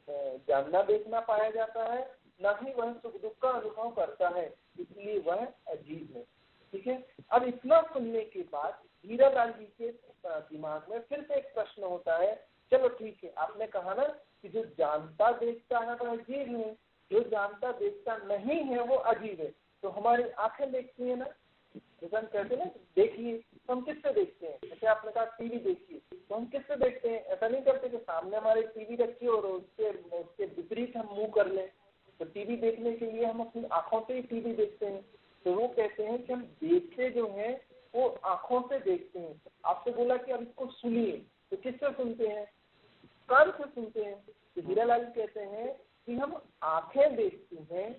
Speaker 1: जानना देखना पाया जाता है, ना ही वह सुख दुख का अनुभव करता है, इसलिए वह अजीब है, ठीक है। अब इतना सुनने के बाद हीरालाल जी के दिमाग में फिर से एक प्रश्न होता है, चलो ठीक है, आपने कहा ना कि जो जानता देखता है वह अजीब है, जो जानता देखता नहीं है वो अजीब है। तो हमारी आंखें देखती है ना, जैसे हम कहते हैं ना देखिए, तो हम किससे देखते हैं, जैसे आपने कहा टीवी देखिए, तो हम किससे देखते हैं, ऐसा नहीं करते कि सामने हमारे टीवी रखी और उसके विपरीत हम मुंह कर लें। तो टीवी देखने के लिए हम अपनी आंखों से ही टीवी देखते हैं। तो वो कहते हैं कि हम देखते जो हैं वो आंखों से देखते हैं। आपसे बोला कि अब इसको सुनिए, तो किससे सुनते हैं, कान से सुनते हैं। तो हीरालाल कहते हैं कि हम आंखें देखते हैं,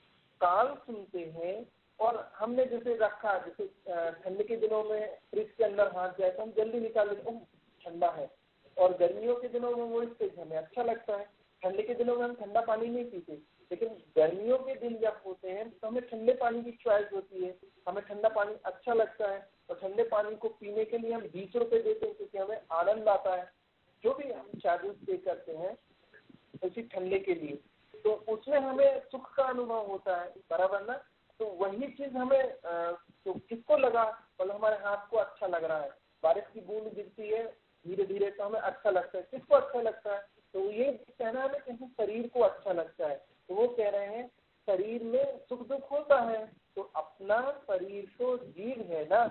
Speaker 1: कान सुनते हैं, और हमने जैसे रखा, जैसे ठंड के दिनों में फ्रिज के अंदर हाथ जाए तो हम जल्दी निकाल लेते हैं, ठंडा है, और गर्मियों के दिनों में वो इससे हमें अच्छा लगता है। ठंडे के दिनों में हम ठंडा पानी नहीं पीते, लेकिन गर्मियों के दिन जब होते हैं तो हमें ठंडे पानी की चॉइस होती है, हमें ठंडा पानी अच्छा लगता है, और ठंडे पानी को पीने के लिए हम 20 रुपए देते हैं क्योंकि हमें आनंद आता है। जो भी हम चार्जेस पे करते हैं उसी ठंडे के लिए, तो उसमें हमें सुख का अनुभव होता है, बराबर ना। तो वही चीज हमें तो किसको लगा, मतलब हमारे हाथ को अच्छा लग रहा है, बारिश की बूंद गिरती है धीरे धीरे तो हमें अच्छा लगता है, किसको अच्छा लगता है, तो ये कहना है कि शरीर को अच्छा लगता है। तो वो कह रहे हैं शरीर में सुख दुख होता है, तो अपना शरीर तो जीव है ना।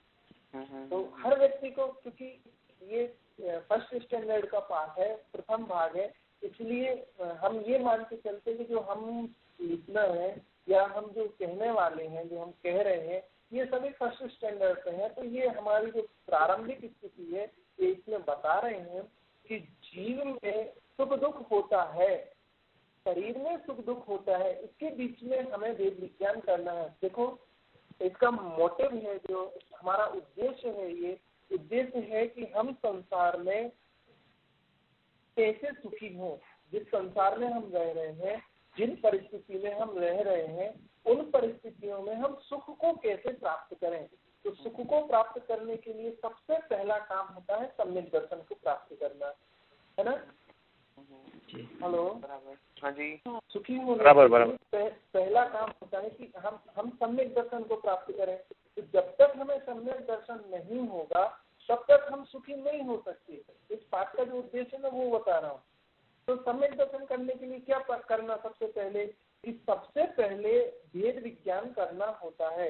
Speaker 1: तो हर व्यक्ति को, क्योंकि ये फर्स्ट स्टैंडर्ड का पाठ है, प्रथम भाग है, इसलिए हम ये मान के चलते हैं कि जो हम लिसनर हैं या हम जो कहने वाले हैं, जो हम कह रहे हैं, ये सभी फर्स्ट स्टैंडर्ड पे हैं। तो ये हमारी जो प्रारंभिक स्थिति है ये इसमें बता रहे हैं कि जीव में सुख दुख होता है, शरीर में सुख दुख होता है, इसके बीच में हमें वेद विज्ञान करना है। देखो इसका मोटिव है, जो हमारा उद्देश्य है, ये उद्देश्य है कि हम संसार में कैसे सुखी हों। जिस संसार में हम रह रहे हैं, जिन परिस्थिति में हम रह रहे हैं, उन परिस्थितियों में हम सुख को कैसे प्राप्त करें। तो सुख को प्राप्त करने के लिए सबसे पहला काम होता है सम्यक दर्शन को प्राप्त करना, है ना। हेलो,
Speaker 3: हाँ जी।
Speaker 1: सुखी होने के लिए पहला काम होता है कि हम सम्यक दर्शन को प्राप्त करें। तो जब तक हमें सम्यक दर्शन नहीं होगा तब तक हम सुखी नहीं हो सकते। इस पाठ का जो उद्देश्य है वो बता रहा हूँ। तो सम्यक दर्शन करने के लिए क्या करना, सबसे पहले कि सबसे पहले वेद विज्ञान करना होता है।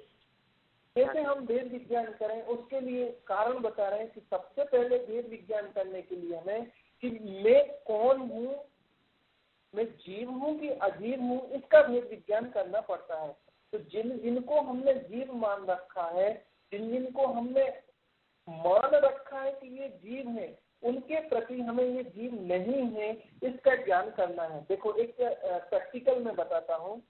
Speaker 1: कैसे हम वेद विज्ञान करें, उसके लिए कारण बता रहे हैं कि सबसे पहले वेद विज्ञान करने के लिए हमें कि मैं कौन हूँ, मैं जीव हूँ कि अजीव हूँ, इसका वेद विज्ञान करना पड़ता है। तो जिनको हमने जीव मान रखा है, जिनको हमने मान रखा है कि ये जीव है, उनके प्रति हमें ये जीव नहीं है इसका ज्ञान करना है। देखो एक प्रैक्टिकल में बताता हूँ।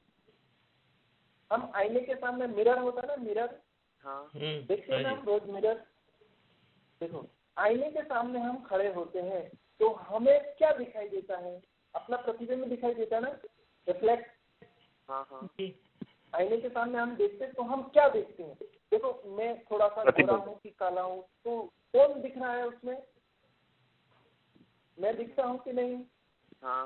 Speaker 1: हम आईने के सामने मिरर होता है ना, मिरर,
Speaker 3: हाँ,
Speaker 1: देखते हैं ना हम रोज मिरर। देखो आईने के सामने हम खड़े होते हैं तो हमें क्या दिखाई देता है, अपना प्रतिबिंब दिखाई देता है ना, रिफ्लेक्ट।
Speaker 3: हाँ हाँ।
Speaker 1: आईने के सामने हम देखते हैं तो हम क्या देखते हैं। देखो मैं थोड़ा सा गोरा हूँ कि काला हूँ, तो कौन दिख रहा है उसमें, मैं दिखता हूँ कि नहीं।
Speaker 3: हाँ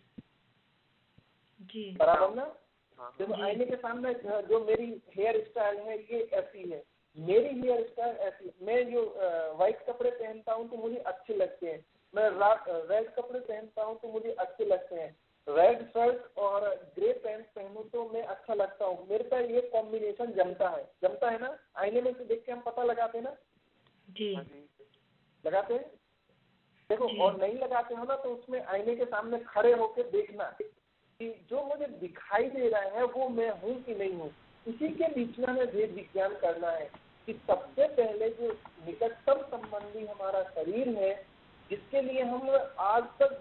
Speaker 2: जी,
Speaker 1: बराबर ना।
Speaker 3: हाँ।
Speaker 1: देखो आईने के सामने जो मेरी हेयर स्टाइल है ये ऐसी है, मेरी हेयर स्टाइल ऐसी, मैं जो व्हाइट कपड़े पहनता हूँ तो मुझे अच्छे लगते हैं, मैं रेड कपड़े पहनता हूँ तो मुझे अच्छे लगते हैं, रेड शर्ट और ग्रे पैंट पहनूं तो मैं अच्छा लगता हूँ, मेरे पे ये कॉम्बिनेशन जमता है ना। आईने में से देख के हम पता लगाते हैं ना
Speaker 2: जी,
Speaker 1: लगाते हैं। देखो और नहीं लगाते हो ना तो उसमें आईने के सामने खड़े होकर देखना कि जो मुझे दिखाई दे रहा है वो मैं हूँ कि नहीं हूँ। इसी के बीच में हमें वेद विज्ञान करना है कि सबसे पहले जो निकटतम संबंधी हमारा शरीर है, जिसके लिए हम आज तक जितना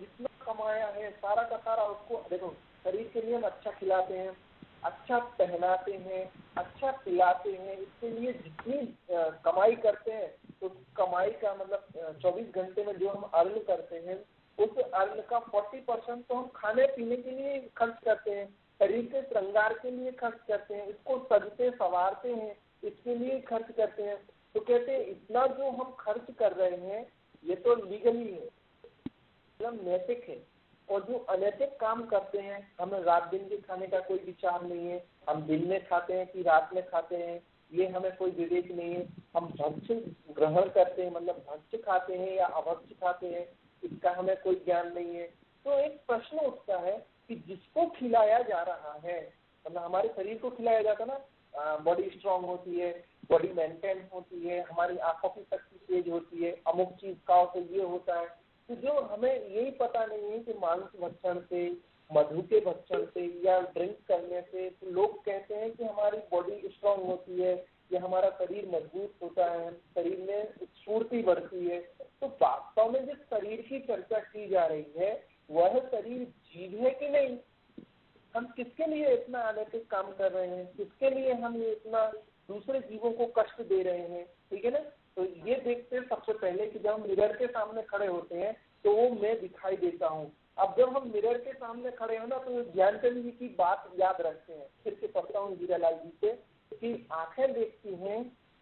Speaker 1: कमाया है सारा का सारा उसको, देखो शरीर के लिए हम अच्छा खिलाते हैं, अच्छा पहनाते हैं, अच्छा पिलाते हैं, इसके लिए जितनी कमाई करते हैं तो कमाई का मतलब 24 घंटे में जो हम अर्न करते हैं उस अर्न का 40% तो हम खाने पीने के लिए खर्च करते हैं, शरीर के श्रृंगार के लिए खर्च करते हैं, इसको सजते संवारते हैं, इसके लिए खर्च करते हैं। तो कहते हैं इतना जो हम खर्च कर रहे हैं ये तो लीगली है, मतलब नैतिक है, और जो अनैतिक काम करते हैं, हमें रात दिन के खाने का कोई विचार नहीं है, हम दिन में खाते हैं कि रात में खाते हैं ये हमें कोई विवेक नहीं है, हम भक्ष्य ग्रहण करते हैं मतलब भक्ष्य खाते हैं या अभक्ष्य खाते हैं इसका हमें कोई ज्ञान नहीं है। तो एक प्रश्न उठता है कि जिसको खिलाया जा रहा है, मतलब हमारे शरीर को खिलाया जाता है ना, बॉडी स्ट्रांग होती है, बॉडी मेंटेन होती है, हमारी आंखों की शक्ति तेज होती है, अमुक चीज खाओ तो ये होता है। तो जो हमें यही पता नहीं है कि मांस भक्षण से, मधु के भक्षण से या ड्रिंक करने से तो लोग कहते हैं कि हमारी बॉडी स्ट्रांग होती है या हमारा शरीर मजबूत होता है, शरीर में स्फूर्ति बढ़ती है। तो वास्तव में जिस शरीर की चर्चा की जा रही है वह शरीर जीव है कि नहीं? हम किसके लिए इतना अनैतिक काम कर रहे हैं, किसके लिए हम ये इतना दूसरे जीवों को कष्ट दे रहे हैं, ठीक है ना? तो ये देखते हैं सबसे पहले कि जब हम मिरर के सामने खड़े होते हैं तो वो मैं दिखाई देता हूँ। अब जब हम मिरर के सामने खड़े हो ना तो ज्ञानचंद जी की बात याद रखते हैं, फिर से पढ़ता हूँ हीरालाल जी से कि आंखें देखती हैं,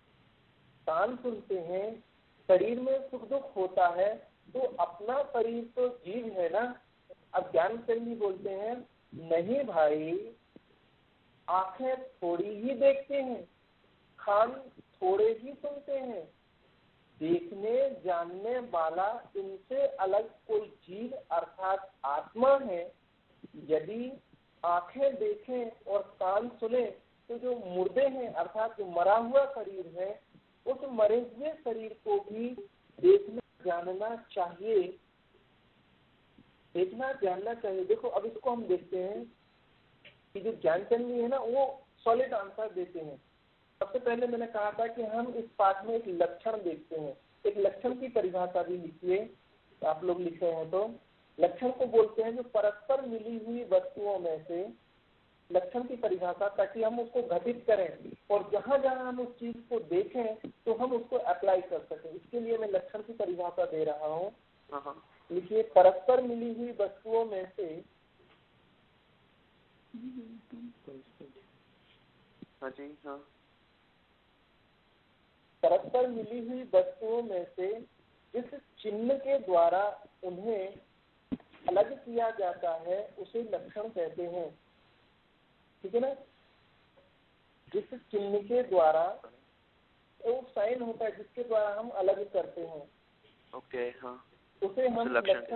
Speaker 1: कान सुनते हैं, शरीर में सुख दुख होता है, तो अपना शरीर तो जीव है ना। अब ज्ञानचंद जी बोलते हैं नहीं भाई, आंखें थोड़ी ही देखते हैं, कान थोड़े ही सुनते हैं, देखने जानने वाला इनसे अलग कोई जीव अर्थात आत्मा है। यदि आंखें देखें और कान सुने तो जो मुर्दे हैं अर्थात जो मरा हुआ शरीर है उस मरे हुए शरीर को भी देखना जानना चाहिए, देखना जानना चाहिए। देखो अब इसको हम देखते हैं कि जो ज्ञानचंद जी है ना वो सॉलिड आंसर देते हैं। सबसे पहले मैंने कहा था कि हम इस पाठ में एक लक्षण देखते हैं, एक लक्षण की परिभाषा भी लिखिए, आप लोग लिख रहे हैं तो लक्षण को बोलते हैं जो परस्पर मिली हुई वस्तुओं में से, लक्षण की परिभाषा, ताकि हम उसको घटित करें और जहां जहां हम उस चीज को देखें तो हम उसको अप्लाई कर सकें। इसके लिए मैं लक्षण की परिभाषा दे रहा हूँ। लिखिए, परस्पर मिली हुई वस्तुओं में से,
Speaker 3: हाँ जी, हाँ,
Speaker 1: परस्पर मिली हुई वस्तुओं में से जिस चिन्ह के द्वारा उन्हें अलग किया जाता है उसे लक्षण कहते हैं, ठीक है ना? जिस चिन्ह के द्वारा, वो साइन होता है जिसके द्वारा हम अलग करते हैं,
Speaker 3: ओके, हाँ,
Speaker 1: उसे हम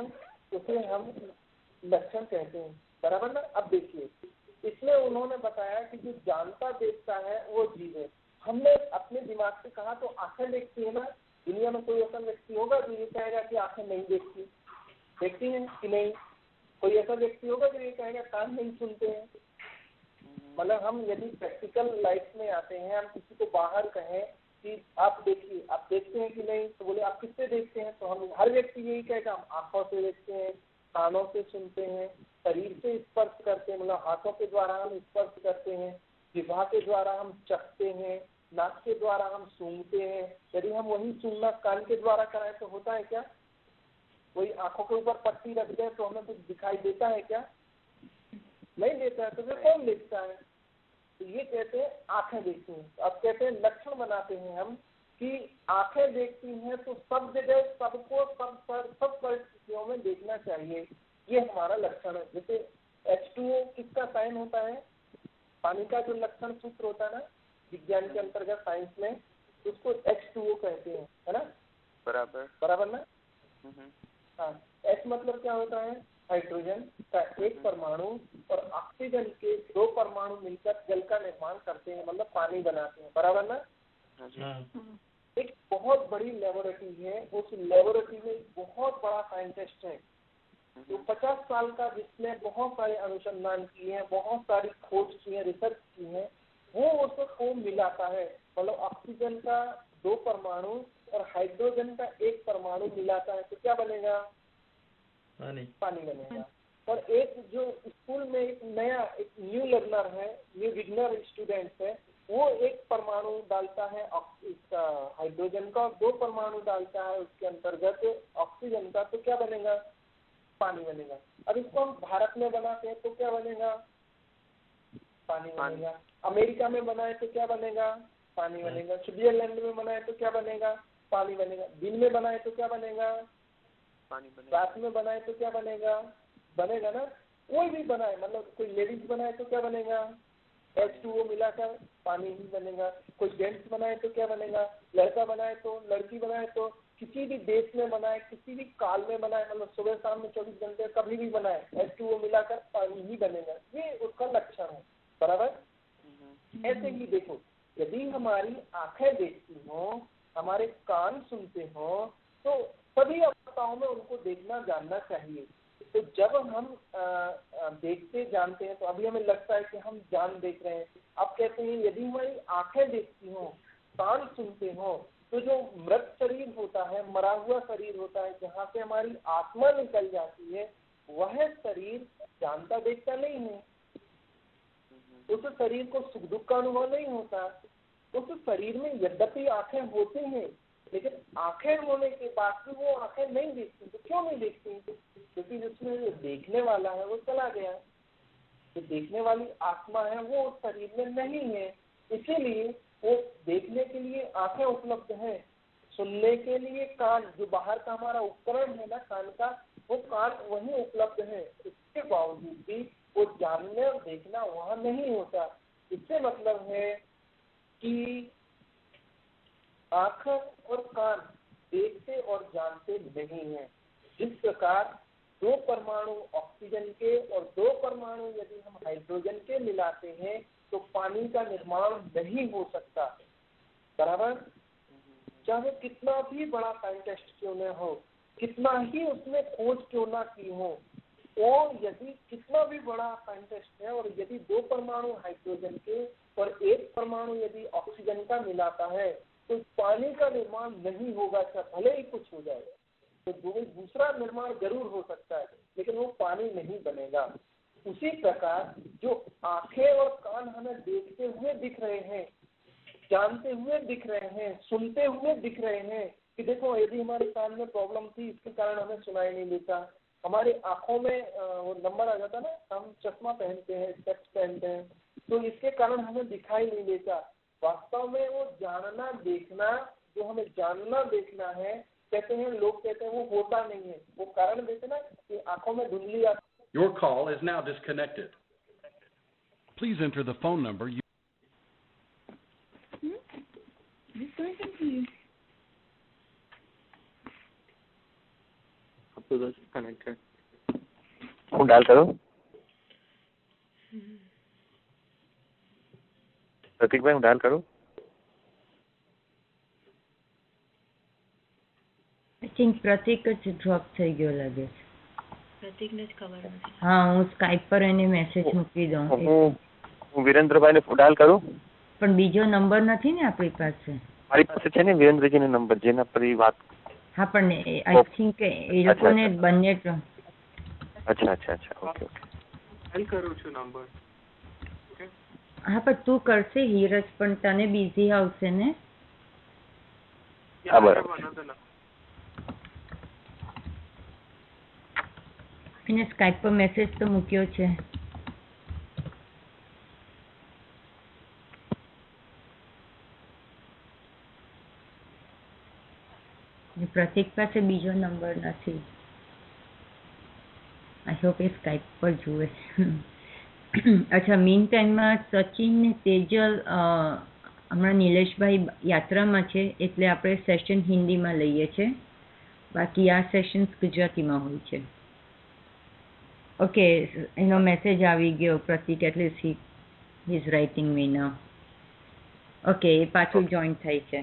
Speaker 1: लक्षण कहते हैं, बराबर ना? अब देखिए इसमें उन्होंने बताया कि जो जानता देखता है वो जीव है। हमने अपने दिमाग से कहा तो आंखें देखती है ना, दुनिया में कोई ऐसा व्यक्ति होगा जो ये कहेगा कि आंखें नहीं देखती, देखती हैं कि नहीं? कोई ऐसा व्यक्ति होगा जो ये कहेगा कान नहीं सुनते हैं? मतलब हम यदि प्रैक्टिकल लाइफ में आते हैं, हम किसी को बाहर कहें कि आप देखिए, आप देखते हैं कि नहीं, तो बोले आप किससे देखते हैं? तो हम हर व्यक्ति यही कहेगा हम आंखों से देखते हैं, कानों से सुनते हैं, शरीर से स्पर्श करते हैं, मतलब हाथों के द्वारा हम स्पर्श करते हैं, जिह्वा के द्वारा हम चखते हैं, नाक के द्वारा हम सूंघते हैं। यदि हम वही सूंघना कान के द्वारा कराएं तो होता है क्या? वही आंखों के ऊपर पट्टी रख दे तो हमें कुछ दिखाई देता है क्या? नहीं देता है। तो फिर कौन देखता है? तो ये कहते हैं आंखें देखती हैं। अब कहते हैं लक्षण बनाते हैं हम कि आंखें देखती हैं तो सब जगह सबको सब परिस्थितियों में देखना चाहिए, ये हमारा लक्षण है। जैसे H2O किसका साइन होता है? पानी का जो लक्षण सूत्र होता है ना विज्ञान के अंतर्गत साइंस में, उसको H2O कहते हैं, है ना? बराबर ना? हाँ, H मतलब क्या होता है? हाइड्रोजन का एक परमाणु और ऑक्सीजन के 2 परमाणु मिलकर जल का निर्माण करते हैं, मतलब पानी बनाते हैं, बराबर ना? एक बहुत बड़ी लेबोरेटरी है, उस लेबोरेटरी में बहुत बड़ा साइंटिस्ट है जो 50 साल का, जिसने बहुत सारे अनुसंधान किए हैं, बहुत सारी खोज की है, रिसर्च की है, वो उसको मिलाता है। मतलब ऑक्सीजन का 2 परमाणु और हाइड्रोजन का 1 परमाणु मिलाता है तो क्या बनेगा? पानी बनेगा। और एक जो स्कूल में एक न्यू लर्नर है, न्यू बिगनर स्टूडेंट है, वो एक परमाणु डालता है इसका हाइड्रोजन का, 2 परमाणु डालता है उसके अंतर्गत ऑक्सीजन का, तो क्या बनेगा? पानी बनेगा। अब इसको हम भारत में बनाते हैं तो क्या बनेगा? पानी बनेगा। अमेरिका में बनाए तो क्या बनेगा? पानी बनेगा। स्विट्जरलैंड में बनाए तो क्या बनेगा? पानी बनेगा। दिन में बनाए तो क्या बनेगा?
Speaker 3: पानी बनेगा।
Speaker 1: रात में बनाए तो क्या बनेगा? बनेगा ना। कोई भी बनाए, मतलब कोई लेडीज बनाए तो क्या बनेगा? H2O मिलाकर पानी ही बनेगा। कोई जेंट्स बनाए तो क्या बनेगा? लड़का बनाए तो, लड़की बनाए तो, किसी भी देश में बनाए, किसी भी काल में बनाए, मतलब सुबह शाम में 24 घंटे कभी भी बनाए, H2O मिलाकर पानी ही बनेगा। ये उसका लक्षण है। बराबर। ऐसे ही देखो, यदि हमारी आंखें देखती हो, हमारे कान सुनते हो, तो सभी अवस्थाओं में उनको देखना जानना चाहिए। तो जब हम देखते जानते हैं तो अभी हमें लगता है कि हम जान देख रहे हैं। अब कहते हैं यदि हमारी आंखें देखती हो, कान सुनते हो, तो जो मृत शरीर होता है, मरा हुआ शरीर होता है, जहाँ से हमारी आत्मा निकल जाती है, वह शरीर जानता देखता नहीं है। उस शरीर को सुख दुख का अनुभव नहीं होता। उस शरीर में यद्यपि आंखें होती हैं, लेकिन आंखें होने के बाद भी वो आंखें नहीं देखती। तो क्यों नहीं देखती? क्योंकि जिसमें जो देखने वाला है वो चला गया। जो देखने वाली आत्मा है वो उस शरीर में नहीं है। इसीलिए वो देखने के लिए आंखें उपलब्ध है, सुनने के लिए कान, जो बाहर का हमारा उपकरण है ना कान का, वो कान वहीं उपलब्ध है। इसके बावजूद भी वो जानने और देखना वहाँ नहीं होता। इससे मतलब है कि आँख और कान देखते और जानते नहीं है। जिस प्रकार 2 परमाणु ऑक्सीजन के और 2 परमाणु यदि हम हाइड्रोजन के मिलाते हैं तो पानी का निर्माण नहीं हो सकता। बराबर। चाहे कितना भी बड़ा साइंटिस्ट क्यों न हो, कितना ही उसने खोज क्यों ना की हो, और यदि कितना भी बड़ा साइंटिस्ट है और यदि 2 परमाणु हाइड्रोजन के और 1 परमाणु यदि ऑक्सीजन का मिलाता है तो पानी का निर्माण नहीं होगा। भले ही कुछ हो जाए तो दूसरा निर्माण जरूर हो सकता है, लेकिन वो पानी नहीं बनेगा। उसी प्रकार जो आंखें और कान हमें देखते हुए दिख रहे हैं, जानते हुए दिख रहे हैं, सुनते हुए दिख रहे हैं कि देखो यदि हमारे कान में प्रॉब्लम थी, इसके कारण हमें सुनाई नहीं देता, हमारी आंखों में वो नंबर आ जाता ना, हम चश्मा पहनते हैं, स्पेक्स पहनते हैं, तो इसके कारण हमें दिखाई नहीं देता। वास्तव में वो जानना देखना, जो हमें जानना देखना है, कहते हैं, लोग कहते हैं वो होता नहीं है। वो कारण देते ना कि आंखों में धुंधली आती।
Speaker 7: Your call is now disconnected. Please enter the phone number you
Speaker 3: connected.
Speaker 6: હું ડાયલ કરું? પ્રતિકભાઈ હું ડાયલ કરું?
Speaker 8: આઈ થિંક પ્રતિક જ ડ્રોપ થઈ ગયો લાગે છે.
Speaker 2: પ્રતિકને જ ખબર નથી.
Speaker 8: હા, હું સ્કાઈપ પર એને મેસેજ મૂકી દઉં.
Speaker 6: હું વિરેન્દ્રભાઈને ડાયલ કરું?
Speaker 8: પણ બીજો નંબર નથી ને આપણી પાસે.
Speaker 6: મારી પાસે છે ને વિરેન્દ્રજીનો નંબર, જેના પર એ વાત.
Speaker 8: હા, પણ આઈ થિંક એ લોકોને બંને.
Speaker 6: અચ્છા અચ્છા અચ્છા, ઓકે ઓકે.
Speaker 5: ડાયલ કરું છું નંબર.
Speaker 8: હા, પણ તું કરશે હીરજ, પણ તને બિઝી આવશે ને?
Speaker 6: હા, બરાબર.
Speaker 8: એને સ્કાઈપ પર મેસેજ તો મૂક્યો છે. પ્રતિક પાસે બીજો નંબર નથી. આઈ હોપ એ સ્કાઈપ પર જુએ. અચ્છા, મીન ટાઈમમાં સચિન ને તેજલ હમણાં નિલેશભાઈ યાત્રામાં છે, એટલે આપણે સેશન હિન્દીમાં લઈએ છીએ, બાકી આ સેશન્સ ગુજરાતીમાં હોય છે. ઓકે, એનો મેસેજ આવી ગયો પ્રતિક, એટલે he is writing me now. Okay, એ પાછું જોઈન થાય છે.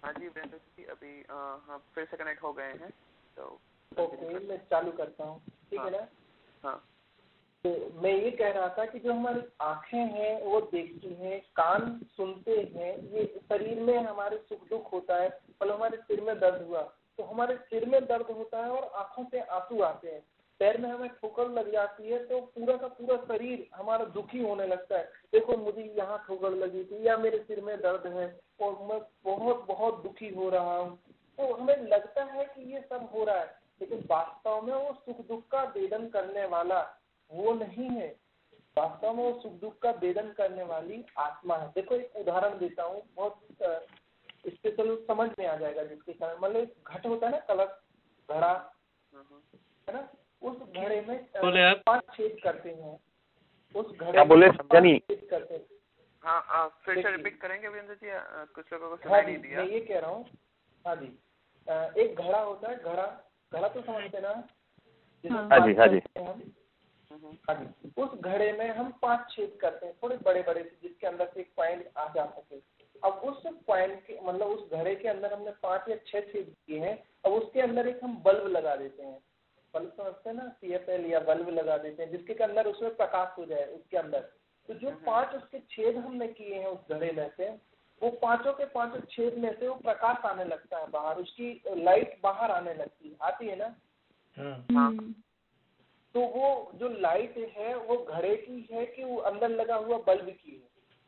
Speaker 3: हाँ जी वीरेंद्र जी, अभी हाँ फिर से कनेक्ट हो गए हैं, तो
Speaker 1: ओके, मैं चालू करता हूँ, ठीक है ना।
Speaker 3: हाँ
Speaker 1: तो मैं ये कह रहा था कि जो हमारी आंखें हैं वो देखती हैं, कान सुनते हैं, ये शरीर में हमारे सुख दुख होता है। मतलब हमारे सिर में दर्द हुआ तो हमारे सिर में दर्द होता है और आंखों से आंसू आते हैं। पैर में हमें ठोकर लग जाती है तो पूरा का पूरा शरीर हमारा दुखी होने लगता है। देखो मुझे यहाँ ठोकर लगी थी या मेरे सिर में दर्द है और मैं बहुत बहुत दुखी हो रहा हूँ। तो हमें लगता है कि ये सब हो रहा है, लेकिन वास्तव में वो सुख दुख का वेदन करने वाला वो नहीं है। वास्तव में वो सुख दुख का वेदन करने वाली आत्मा है। देखो एक उदाहरण देता हूँ, बहुत स्पेशल समझ में आ जाएगा, जिसके कारण मतलब घट होता है ना, कलश, घड़ा, है ना, उस घड़े में 5 छेद करते हैं। उस घड़े
Speaker 6: बोले समझा नहीं।
Speaker 1: छेद करते हैं।
Speaker 3: हाँ फिर से रिपीट करेंगे वीरेंद्र जी, कुछ लोगों को सुनाई नहीं दिया।
Speaker 1: मैं ये कह रहा हूँ, हाँ जी, एक घड़ा होता है, घड़ा तो समझते ना।
Speaker 6: हाँ जी हाँ जी।
Speaker 1: हाँ जी, उस घड़े में हम 5 छेद करते हैं, थोड़े बड़े बड़े से, जिसके अंदर से एक कॉइन आ जा सके। अब उस कॉइन के मतलब उस घड़े के अंदर हमने 5 या 6 छेद किए हैं। अब उसके अंदर एक हम बल्ब लगा देते हैं, बल्ब समझते हैं ना, CFL या बल्ब लगा देते हैं, जिसके अंदर उसमें प्रकाश हो जाए उसके अंदर। तो जो 5 उसके छेद हमने किए हैं उस घड़े में से, वो 5 के 5 छेद में से वो प्रकाश आने लगता है बाहर, उसकी लाइट बाहर आने लगती है, आती है ना।
Speaker 3: हाँ
Speaker 1: तो वो जो लाइट है वो घड़े की है कि वो अंदर लगा हुआ बल्ब की है?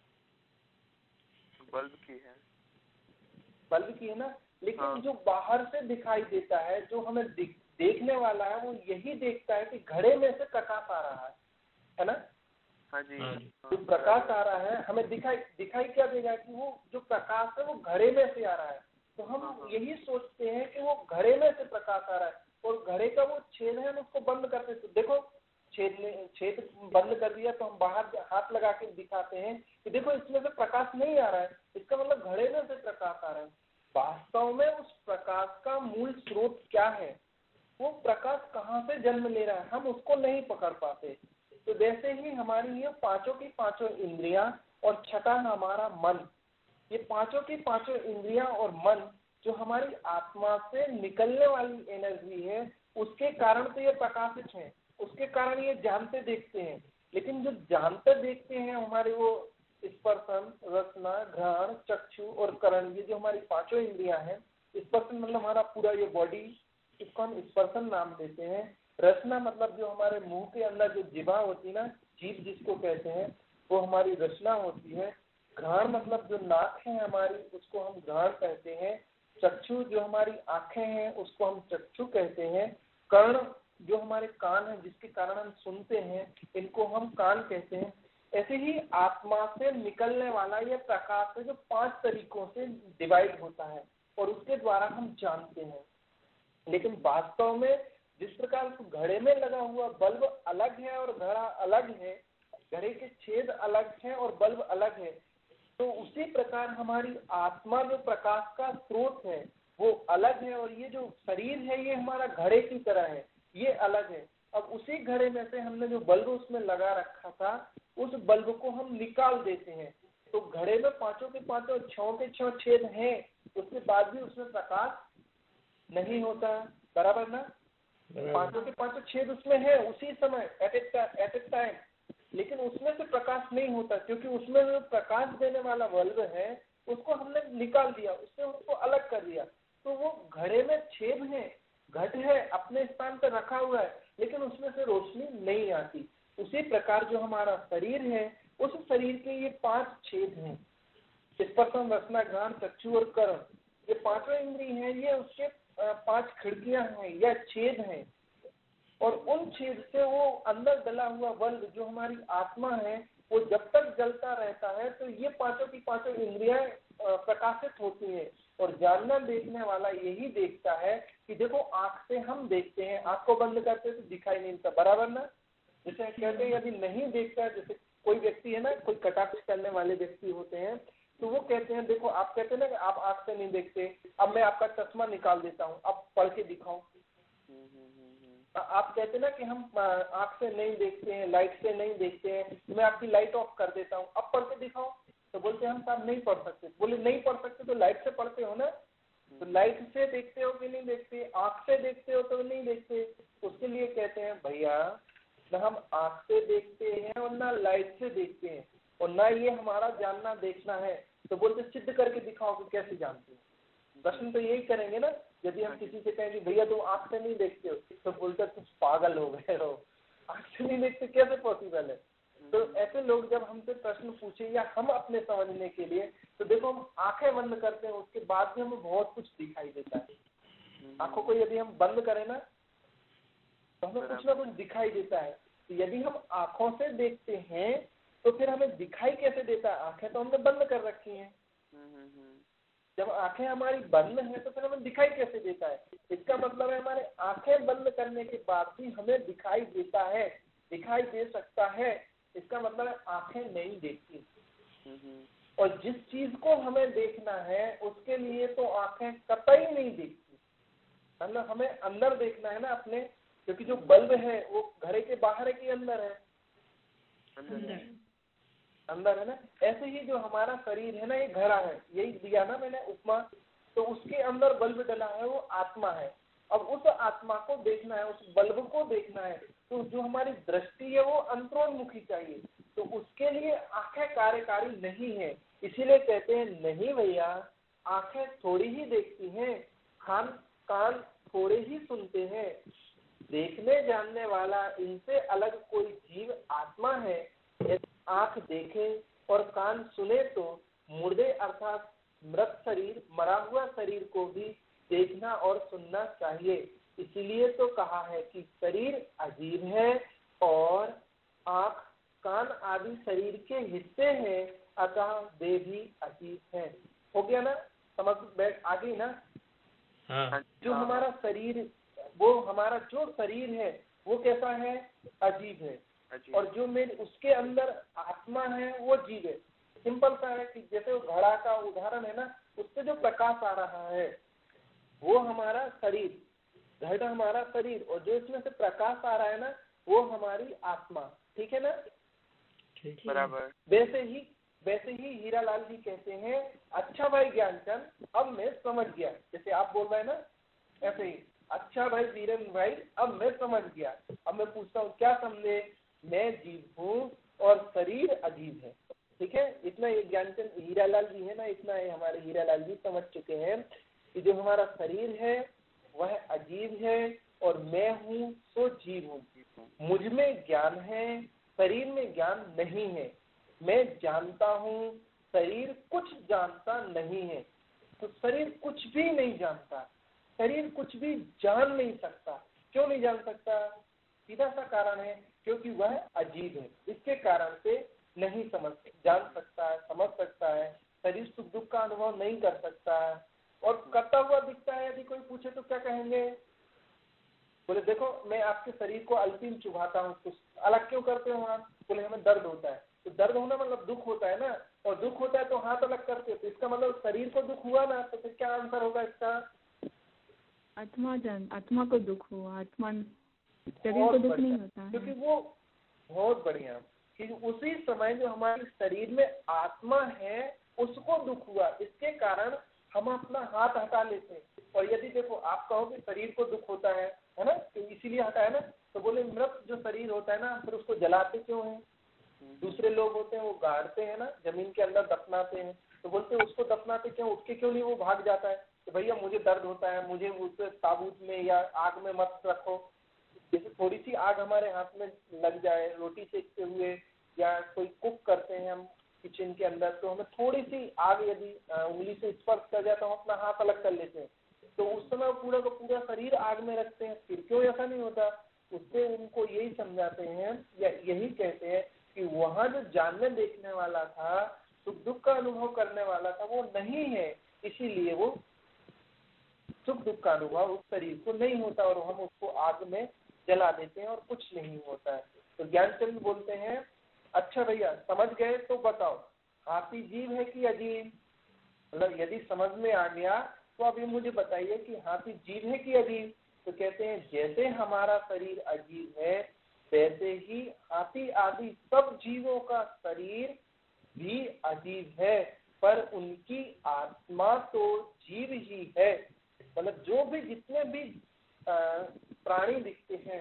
Speaker 3: बल्ब की है।
Speaker 1: बल्ब की है ना। लेकिन जो बाहर से दिखाई देता है, जो हमें देखने वाला है, वो यही देखता है कि घड़े में से प्रकाश आ रहा है ना।
Speaker 3: हाँ जी।
Speaker 1: जो प्रकाश आ रहा है हमें दिखाई क्या देगा कि वो जो प्रकाश है वो घड़े में से आ रहा है। तो हम यही सोचते हैं कि वो घड़े में से प्रकाश आ रहा है, और घड़े का वो छेद है हम उसको बंद करते। तो देखो छेद बंद कर दिया तो हम बाहर हाथ लगा के दिखाते हैं कि देखो इसमें से प्रकाश नहीं आ रहा है, इसका मतलब घड़े में से प्रकाश आ रहा है। वास्तव में उस प्रकाश का मूल स्रोत क्या है, वो प्रकाश कहाँ से जन्म ले रहा है, हम उसको नहीं पकड़ पाते। तो वैसे ही हमारी ये 5 की 5 इंद्रियां और छठा हमारा मन, ये 5 की 5 इंद्रियां और मन जो हमारी आत्मा से निकलने वाली एनर्जी है, उसके कारण तो ये प्रकाशित है, उसके कारण ये जानते देखते हैं। लेकिन जो जानते देखते हैं हमारे वो स्पर्शन, रसना, घ्राण, चक्षु और करण, ये जो हमारी 5 इंद्रियां हैं। स्पर्शन मतलब हमारा पूरा ये बॉडी, इसको हम स्पर्शन नाम देते हैं। रसना मतलब जो हमारे मुंह के अंदर जो जिभा होती है ना, जीभ जिसको कहते हैं, वो हमारी रचना होती है। घ्राण मतलब जो नाक है हमारी, उसको हम घ्राण कहते हैं। चक्षु जो हमारी आंखें हैं उसको हम चक्षु कहते हैं। कर्ण जो हमारे कान है, जिसके कारण हम सुनते हैं, इनको हम कान कहते हैं। ऐसे ही आत्मा से निकलने वाला यह प्रकाश है जो 5 तरीकों से डिवाइड होता है और उसके द्वारा हम जानते हैं। लेकिन वास्तव में जिस प्रकार घड़े में लगा हुआ बल्ब अलग है और घड़ा अलग है, घड़े के छेद अलग हैं और बल्ब अलग है, तो उसी प्रकार हमारी आत्मा जो प्रकाश का स्रोत है वो अलग है, और ये जो शरीर है ये हमारा घड़े की तरह है, ये अलग है। अब उसी घड़े में से हमने जो बल्ब उसमें लगा रखा था, उस बल्ब को हम निकाल देते हैं। तो घड़े में 5 के 5 6 के 6 छेद हैं, उसके बाद भी उसमें प्रकाश नहीं होता, बराबर ना। 5 के 5 छेद उसमें है उसी समय एट ए टाइम, लेकिन उसमें से प्रकाश नहीं होता, क्योंकि उसमें जो प्रकाश देने वाला बल्ब है उसको हमने निकाल दिया, उससे उसको अलग कर दिया। तो वो घड़े में छेद है, घट है, अपने स्थान पर रखा हुआ है, लेकिन उसमें से रोशनी नहीं आती। उसी प्रकार जो हमारा शरीर है, उस शरीर के ये 5 छेद हैं, स्पर्शन, रसना, घ्राण, चक्षु और करण, ये 5 इंद्रिय हैं, ये उसके 5 खिड़कियां हैं या छेद हैं। और उन छेद से वो अंदर डला हुआ बल्ब जो हमारी आत्मा है, वो जब तक जलता रहता है तो ये 5 की 5 इंद्रियां प्रकाशित होती हैं। और जानना देखने वाला यही देखता है कि देखो आंख से हम देखते हैं, आंख को बंद करते तो दिखाई नहीं देता, बराबर ना। जैसे कहते हैं यदि नहीं देखता है, जैसे कोई व्यक्ति है ना, कोई कटाक्ष करने वाले व्यक्ति होते हैं, तो वो कहते हैं देखो, आप कहते हैं ना कि आप आंख से नहीं देखते, अब मैं आपका चश्मा निकाल देता हूँ, अब पढ़ के दिखाऊं। आप कहते हैं ना कि हम आंख से नहीं देखते हैं, लाइट से नहीं देखते हैं, तो मैं आपकी लाइट ऑफ कर देता हूँ, अब पढ़ के दिखाओ। तो बोलते हैं हम साहब नहीं पढ़ सकते। बोले नहीं पढ़ सकते तो लाइट से पढ़ते हो ना, तो लाइट से देखते हो कि नहीं देखते, आंख से देखते हो तो नहीं देखते। उसके लिए कहते हैं भैया ना हम आंख से देखते हैं और ना लाइट से देखते हैं और ना ये हमारा जानना देखना है। तो बोलते सिद्ध करके दिखाओ कि कैसे जानते हो। प्रश्न तो यही करेंगे ना। यदि हम किसी से कहेंगे भैया तुम आंख से नहीं देखते हो, तो बोलते तुम पागल हो गए हो, आंख से नहीं देखते कैसे पॉसिबल है। तो ऐसे लोग जब हमसे प्रश्न पूछे या हम अपने समझने के लिए, तो देखो हम आंखें बंद करते हैं, उसके बाद भी हमें बहुत कुछ दिखाई देता है। आंखों को यदि हम बंद करें ना तो हमें कुछ ना कुछ दिखाई देता है। तो यदि हम आंखों से देखते हैं तो फिर हमें दिखाई कैसे देता है? आंखें तो हमने बंद कर रखी हैं। जब आंखें हमारी बंद हैं तो फिर हमें दिखाई कैसे देता है? इसका मतलब है हमारे आंखें बंद करने के बाद भी हमें दिखाई देता है, दिखाई दे सकता है। इसका मतलब है आंखें नहीं देखती। और जिस चीज को हमें देखना है उसके लिए तो आंखें कतई नहीं देखती। मतलब हमें अंदर देखना है ना अपने, क्योंकि जो बल्ब है वो घरे के बाहर है कि अंदर है? अंदर है ना। ऐसे ही जो हमारा शरीर है ना ये घड़ा है, यही दिया ना मैंने उपमा। तो उसके अंदर बल्ब डला है, वो आत्मा है। अब उस आत्मा को देखना है, उस बल्ब को देखना है, तो जो हमारी दृष्टि है वो अंतरोन्मुखी चाहिए। तो उसके लिए आंखें कार्यकारी नहीं है। इसीलिए कहते हैं नहीं भैया, आंखें थोड़ी ही देखती हैं, कान थोड़े ही सुनते हैं। देखने जानने वाला इनसे अलग कोई जीव आत्मा है। आंख देखे और कान सुने तो मुर्दे अर्थात मृत शरीर, मरा हुआ शरीर को भी देखना और सुनना चाहिए। इसीलिए तो कहा है कि शरीर अजीब है और आंख कान आदि शरीर के हिस्से हैं, अतः वे भी अजीब है। हो गया ना? समझ बैठ आ गई ना?
Speaker 4: हाँ।
Speaker 1: जो हमारा शरीर, वो हमारा जो शरीर है वो कैसा है? अजीब है। और जो मेरे उसके अंदर आत्मा है वो जीव है। सिंपल सा है कि जैसे वो घड़ा का उदाहरण है ना, उससे जो प्रकाश आ रहा है वो हमारा शरीर, घड़ा हमारा शरीर, और जो इसमें से प्रकाश आ रहा है ना वो हमारी आत्मा। ठीक है ना?
Speaker 3: बराबर।
Speaker 1: वैसे ही हीरालाल जी कहते हैं, अच्छा भाई ज्ञानचंद अब मैं समझ गया। जैसे आप बोल रहे हैं ना, ऐसे ही अच्छा भाई वीरेंद्र भाई अब मैं समझ गया। अब मैं पूछता हूँ क्या समझे? मैं जीव हूँ और शरीर अजीब है। ठीक है? इतना ये ज्ञानचंद हीरालाल जी है ना, इतना ये हमारे हीरालाल जी समझ चुके हैं कि जो हमारा शरीर है वह अजीब है और मैं हूँ तो जीव हूँ। मुझ में ज्ञान है, शरीर में ज्ञान नहीं है। मैं जानता हूँ, शरीर कुछ जानता नहीं है। तो शरीर कुछ भी नहीं जानता, शरीर कुछ भी जान नहीं सकता। क्यों नहीं जान सकता? सीधा सा कारण है, क्योंकि वह अजीब है। इसके कारण से नहीं जान सकता है, समझ सकता है। शरीर सुख दुख का अनुभव नहीं कर सकता है और करता हुआ दिखता है। यदि कोई पूछे तो क्या कहेंगे? बोले देखो मैं आपके शरीर को अल्पीन चुभाता हूँ, कुछ अलग क्यों करते हो आप? बोले हमें दर्द होता है। तो दर्द होना मतलब दुख होता है ना, और दुख होता है तो हाथ अलग करते हो, तो इसका मतलब शरीर को दुख हुआ ना। तो फिर क्या आंसर होगा इसका?
Speaker 9: आत्मा को दुख हुआ, आत्मा शरीर को दुख नहीं होता है।
Speaker 1: क्योंकि वो बहुत बढ़िया कि उसी समय जो हमारे शरीर में आत्मा है उसको दुख हुआ, इसके कारण हम अपना हाथ हटा लेते हैं। और यदि देखो आप कहो कि शरीर को दुख होता है ना, तो इसीलिए हटाया ना। तो बोले मृत जो शरीर होता है ना, फिर उसको जलाते क्यों है? दूसरे लोग होते हैं वो गाड़ते हैं ना, जमीन के अंदर दफनाते हैं। तो बोलते हैं उसको दफनाते क्यों, उठ के क्यों नहीं वो भाग जाता है? तो भैया मुझे दर्द होता है, मुझे उस ताबूत में या आग में मत रखो। जैसे थोड़ी सी आग हमारे हाथ में लग जाए, रोटी सेकते हुए या कोई कुक करते हैं हम किचन के अंदर, तो हमें थोड़ी सी आग यदि उंगली से स्पर्श कर जाए तो हम अपना हाथ अलग कर लेते हैं। तो उस समय पूरा का पूरा शरीर आग में रखते हैं। फिर क्यों ऐसा नहीं होता? उससे उनको यही समझाते हैं या यही कहते हैं कि वहाँ जो जानने देखने वाला था, सुख दुख का अनुभव करने वाला था, वो नहीं है। इसीलिए वो सुख दुख का अनुभव उस शरीर को नहीं होता और हम उसको आग में जला देते हैं और कुछ नहीं होता है। तो ज्ञानचंद बोलते हैं अच्छा भैया समझ गए तो बताओ हाथी जीव है कि अजीब? मतलब यदि समझ में आ गया तो अभी मुझे बताइए कि हाथी जीव है कि अजीब? तो कहते हैं जैसे हमारा शरीर अजीब है वैसे ही हाथी आदि सब जीवों का शरीर भी अजीब है। पर उनकी आत्मा तो जीव ही है। मतलब जो भी जितने भी प्राणी दिखते हैं,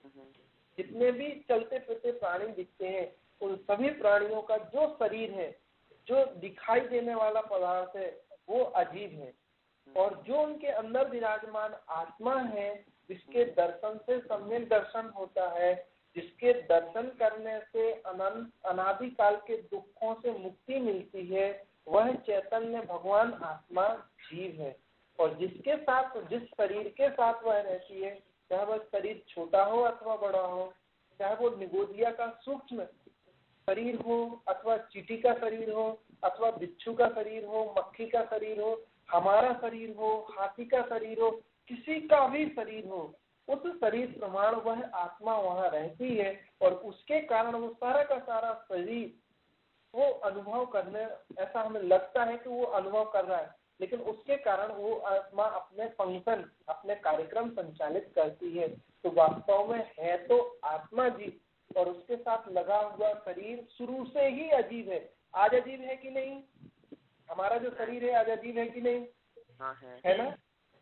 Speaker 1: जितने भी चलते फिरते प्राणी दिखते हैं, उन सभी प्राणियों का जो शरीर है, जो दिखाई देने वाला पदार्थ है, वो अजीब है। और जो उनके अंदर विराजमान आत्मा है, जिसके दर्शन से सम्यक दर्शन होता है, जिसके दर्शन करने से अनादिकाल के दुखों से मुक्ति मिलती है, वह चैतन्य भगवान आत्मा जीव है। और जिसके साथ, जिस शरीर के साथ वह रहती है, चाहे वह शरीर छोटा हो अथवा बड़ा हो, चाहे वो निगोदिया का सूक्ष्म शरीर हो अथवा चींटी का शरीर हो अथवा बिच्छू का शरीर हो, मक्खी का शरीर हो, हमारा शरीर हो, हाथी का शरीर हो, किसी का भी शरीर हो, उस शरीर प्रमाण वह आत्मा वहाँ रहती है। और उसके कारण वो सारा का सारा शरीर वो अनुभव करने, ऐसा हमें लगता है कि वो अनुभव कर रहा है, लेकिन उसके कारण वो आत्मा अपने फंक्शन, अपने कार्यक्रम संचालित करती है। तो वास्तव में है तो आत्मा जी, और उसके साथ लगा हुआ शरीर शुरू से ही अजीब है। आज अजीब है कि नहीं? हमारा जो शरीर है आज अजीब है कि नहीं?
Speaker 3: हाँ
Speaker 1: है ना?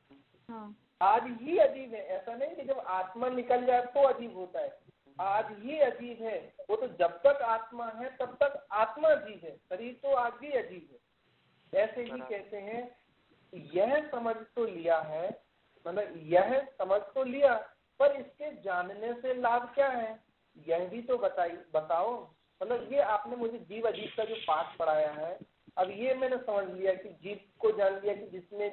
Speaker 9: हाँ।
Speaker 1: आज ही अजीब है। ऐसा नहीं कि जब आत्मा निकल जाए तो अजीब होता है, आज ही अजीब है। वो तो जब तक आत्मा है तब तक आत्मा अजीब है, शरीर तो आज भी अजीब है। ऐसे ही कहते हैं, यह समझ तो लिया है, मतलब यह समझ तो लिया, पर इसके जानने से लाभ क्या है, यह भी तो बताओ। मतलब ये आपने मुझे जीव अजीब का जो पाठ पढ़ाया है, अब ये मैंने समझ लिया कि जीव को जान लिया कि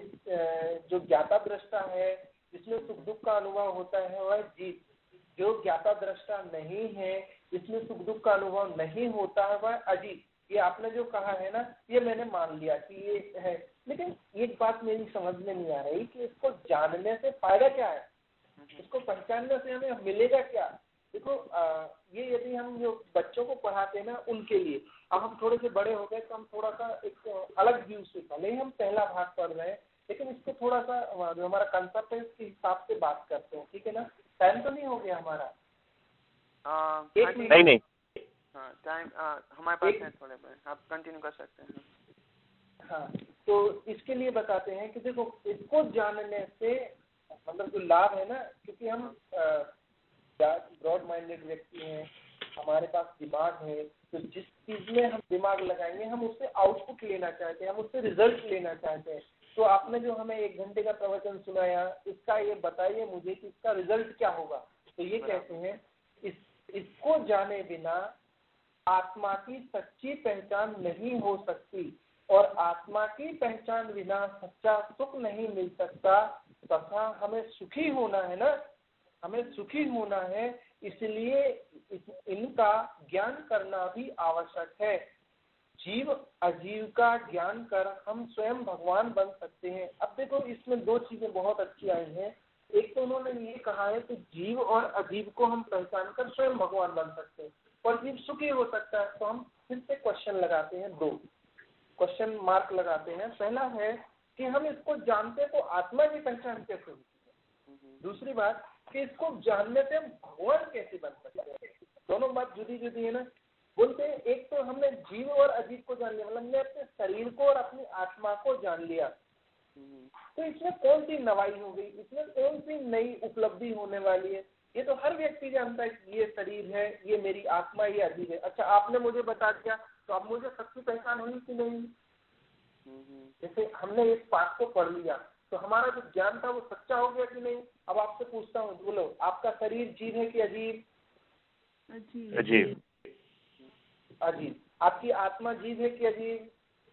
Speaker 1: जिसमें जो ज्ञाता दृष्टा है, जिसमें सुख दुख का अनुभव होता है, वह जीव। जो ज्ञाता दृष्टा नहीं है, जिसमें सुख दुख का अनुभव नहीं होता है, वह अजीब। ये आपने जो कहा है ना, ये मैंने मान लिया कि ये है। लेकिन एक बात मेरी समझ में नहीं आ रही कि इसको जानने से फायदा क्या है, इसको पहचानने से हमें मिलेगा क्या। देखो ये यदि हम जो बच्चों को पढ़ाते हैं ना, उनके लिए, अब हम थोड़े से बड़े हो गए तो हम थोड़ा सा एक अलग व्यू से, भले ही हम पहला भाग पढ़ रहे हैं, लेकिन इसको थोड़ा सा जो हमारा कंसेप्ट है इसके हिसाब से बात करते हैं, ठीक है ना? टाइम तो नहीं हो गया हमारा?
Speaker 6: नहीं
Speaker 3: हाँ, टाइम हमारे पास है थोड़े पर, आप कंटिन्यू कर सकते हैं।
Speaker 1: हाँ, तो इसके लिए बताते हैं कि देखो, इसको जानने से मतलब जो लाभ है ना, क्योंकि हम ब्रॉड माइंडेड व्यक्ति हैं, हमारे पास दिमाग है, तो जिस चीज में हम दिमाग लगाएंगे हम उससे आउटपुट लेना चाहते हैं, हम उससे रिजल्ट लेना चाहते हैं। तो आपने जो हमें 1 घंटे का प्रवचन सुनाया, इसका ये बताइए मुझे कि इसका रिजल्ट क्या होगा। तो ये कहते हैं, इसको जाने बिना आत्मा की सच्ची पहचान नहीं हो सकती, और आत्मा की पहचान बिना सच्चा सुख नहीं मिल सकता। तथा हमें सुखी होना है ना, हमें सुखी होना है, इसलिए इनका ज्ञान करना भी आवश्यक है। जीव अजीव का ज्ञान कर हम स्वयं भगवान बन सकते हैं। अब देखो, इसमें 2 चीजें बहुत अच्छी आई हैं। एक तो उन्होंने ये कहा है कि जीव और अजीव को हम पहचान कर स्वयं भगवान बन सकते हैं, और जीव सुखी हो सकता है। तो हम फिर से क्वेश्चन लगाते हैं, 2 क्वेश्चन मार्क लगाते हैं। पहला है कि हम इसको जानते तो आत्मा की पहचान कैसे होती है, दूसरी बात कि इसको जानने से हम भगवान कैसे बन सकते हैं। दोनों बात जुदी जुदी है ना। बोलते हैं, एक तो हमने जीव और अजीव को जान लिया, मतलब हमने अपने शरीर को और अपनी आत्मा को जान लिया, तो इसमें कौन सी नवाई हो गई, इसमें कौन सी नई उपलब्धि होने वाली है। ये तो हर व्यक्ति जानता है कि ये शरीर है, ये मेरी आत्मा, ये अजीब है। अच्छा, आपने मुझे बता दिया तो अब मुझे सच्ची पहचान हुई कि नहीं? जैसे हमने इस पाठ को पढ़ लिया तो हमारा जो ज्ञान था वो सच्चा हो गया कि नहीं? अब आपसे पूछता हूँ, बोलो, आपका शरीर जीव है कि अजीब?
Speaker 6: अजीब।
Speaker 1: अजीब। आपकी आत्मा जीव है कि अजीब?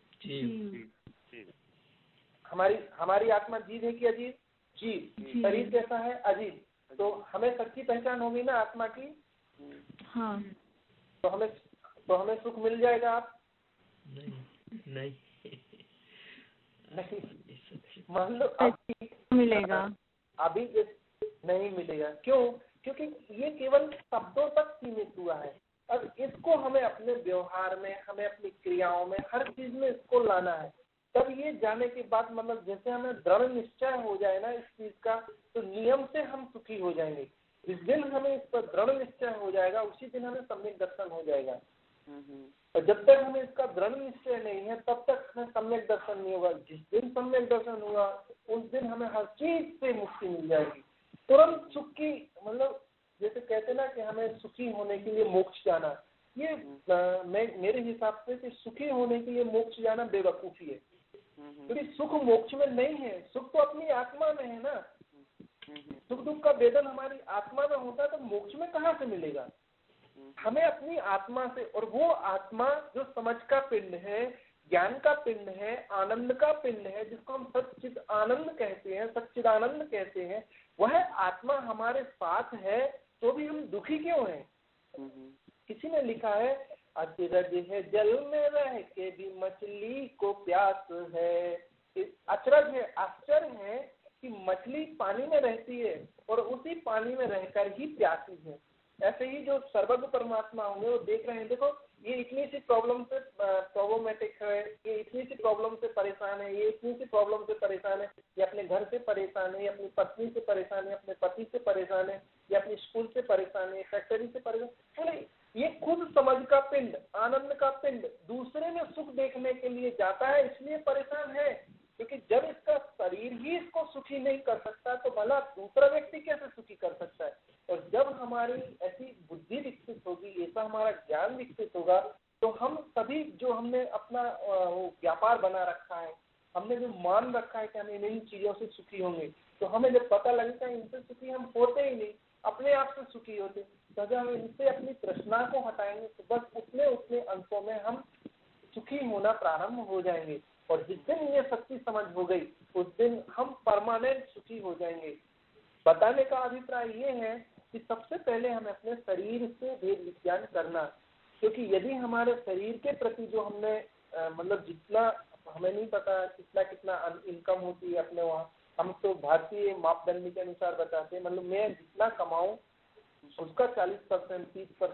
Speaker 4: जीव।
Speaker 1: हमारी आत्मा जीव है कि अजीब? जीव। शरीर कैसा है? अजीब। तो हमें सच्ची पहचान होगी ना आत्मा की?
Speaker 9: हाँ।
Speaker 1: तो हमें सुख मिल जाएगा? आप
Speaker 4: नहीं
Speaker 1: मान लो
Speaker 9: मिलेगा,
Speaker 1: अभी नहीं मिलेगा। क्यों? क्योंकि ये केवल शब्दों तक सीमित हुआ है। अब इसको हमें अपने व्यवहार में, हमें अपनी क्रियाओं में, हर चीज में इसको लाना है। तब ये जाने के बाद, मतलब जैसे हमें दृढ़ निश्चय हो जाए ना इस चीज का, तो नियम से हम सुखी हो जाएंगे। जिस दिन हमें इस पर दृढ़ निश्चय हो जाएगा, उसी दिन हमें सम्यक दर्शन हो जाएगा। और जब तक हमें इसका दृढ़ निश्चय नहीं है तब तक हमें सम्यक दर्शन नहीं होगा। जिस दिन सम्यक दर्शन हुआ उस दिन हमें हर चीज से मुक्ति मिल जाएगी। तुरंत सुख की, मतलब जैसे कहते ना कि हमें सुखी होने के लिए मोक्ष जाना, ये मेरे हिसाब से कि सुखी होने के लिए मोक्ष जाना बेवकूफी है, क्योंकि सुख मोक्ष में नहीं है, सुख तो अपनी आत्मा में है ना। सुख दुख का वेदन हमारी आत्मा में होता है तो मोक्ष में कहाँ से मिलेगा? हमें अपनी आत्मा से, और वो आत्मा जो समझ का पिंड है, ज्ञान का पिंड है, आनंद का पिंड है, जिसको हम सच्चिद आनंद कहते हैं, सच्चिदानंद कहते हैं, वह आत्मा हमारे साथ है तो भी हम दुखी क्यों हैं? किसी ने लिखा है, अचरज है जल में रह के भी मछली को प्यास है। अचरज है, आश्चर्य है कि मछली पानी में रहती है और उसी पानी में रहकर ही प्यासी है। ऐसे ही जो सर्वज्ञ परमात्मा होंगे वो देख रहे हैं, देखो ये इतनी सी प्रॉब्लम से प्रॉब्लमेटिक है, ये इतनी सी प्रॉब्लम से परेशान है, ये इतनी सी प्रॉब्लम से परेशान है, ये अपने घर से परेशान है, ये अपनी पत्नी से परेशान है, अपने पति से परेशान है, ये अपनी स्कूल से परेशान है, फैक्ट्री से परेशान है। ये खुद समझ का पिंड, आनंद का पिंड दूसरे में सुख देखने के लिए जाता है, इसलिए परेशान है। क्योंकि जब इसका शरीर ही इसको सुखी नहीं कर सकता तो भला दूसरा व्यक्ति कैसे सुखी कर सकता है? और जब हमारी ऐसी बुद्धि विकसित होगी, ऐसा हमारा ज्ञान विकसित होगा, तो हम सभी जो हमने अपना व्यापार बना रखा है, हमने जो मान रखा है कि हम इन चीजों से सुखी होंगे, तो हमें जब पता लगता है इनसे सुखी हम होते ही नहीं, अपने आप से सुखी होते, तो जब हम इनसे अपनी तृष्णा को हटाएंगे तो बस उतने अंशों में हम सुखी होना प्रारंभ हो जाएंगे। और जिस दिन ये सच्ची समझ हो गई उस दिन हम परमानेंट सुखी हो जाएंगे। बताने का अभिप्राय ये है कि सबसे पहले हमें अपने शरीर से भेद विज्ञान करना, क्योंकि यदि हमारे शरीर के प्रति जो हमने मतलब जितना हमें नहीं पता कितना इनकम होती है अपने वहाँ, हम तो भारतीय मापदंड के अनुसार बताते हैं, मतलब मैं जितना कमाऊं उसका 40%,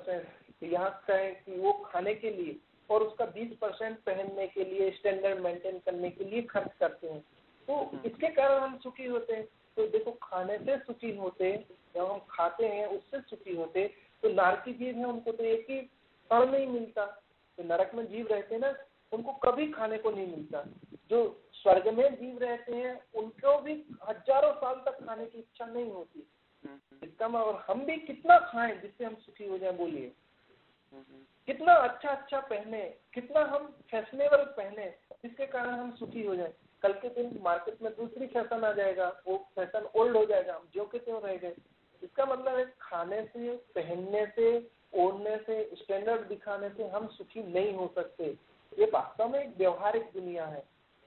Speaker 1: 30% यहाँ कहें कि वो खाने के लिए और उसका 20% पहनने के लिए, स्टैंडर्ड मेंटेन करने के लिए खर्च करते हैं, तो इसके कारण हम सुखी होते हैं। तो देखो, खाने से सुखी होते, जब हम खाते हैं उससे सुखी होते, तो नरकी जीव है उनको तो एक ही फल नहीं मिलता, तो नरक में जीव रहते हैं ना उनको कभी खाने को नहीं मिलता। जो स्वर्ग में जीव रहते हैं उनको भी हजारों साल तक खाने की इच्छा नहीं होती। इसका और हम भी कितना खाएं जिससे हम सुखी हो जाएं? बोलिए, कितना अच्छा पहने, कितना हम फैशनेबल पहने जिसके कारण हम सुखी हो जाएं। कल के दिन मार्केट में दूसरी फैशन आ जाएगा, वो फैशन ओल्ड हो जाएगा, हम जो के त्यों रह गए। इसका मतलब है खाने से, पहनने से, ओढ़ने से, स्टैंडर्ड दिखाने से हम सुखी नहीं हो सकते। ये वास्तव में एक व्यवहारिक दुनिया है,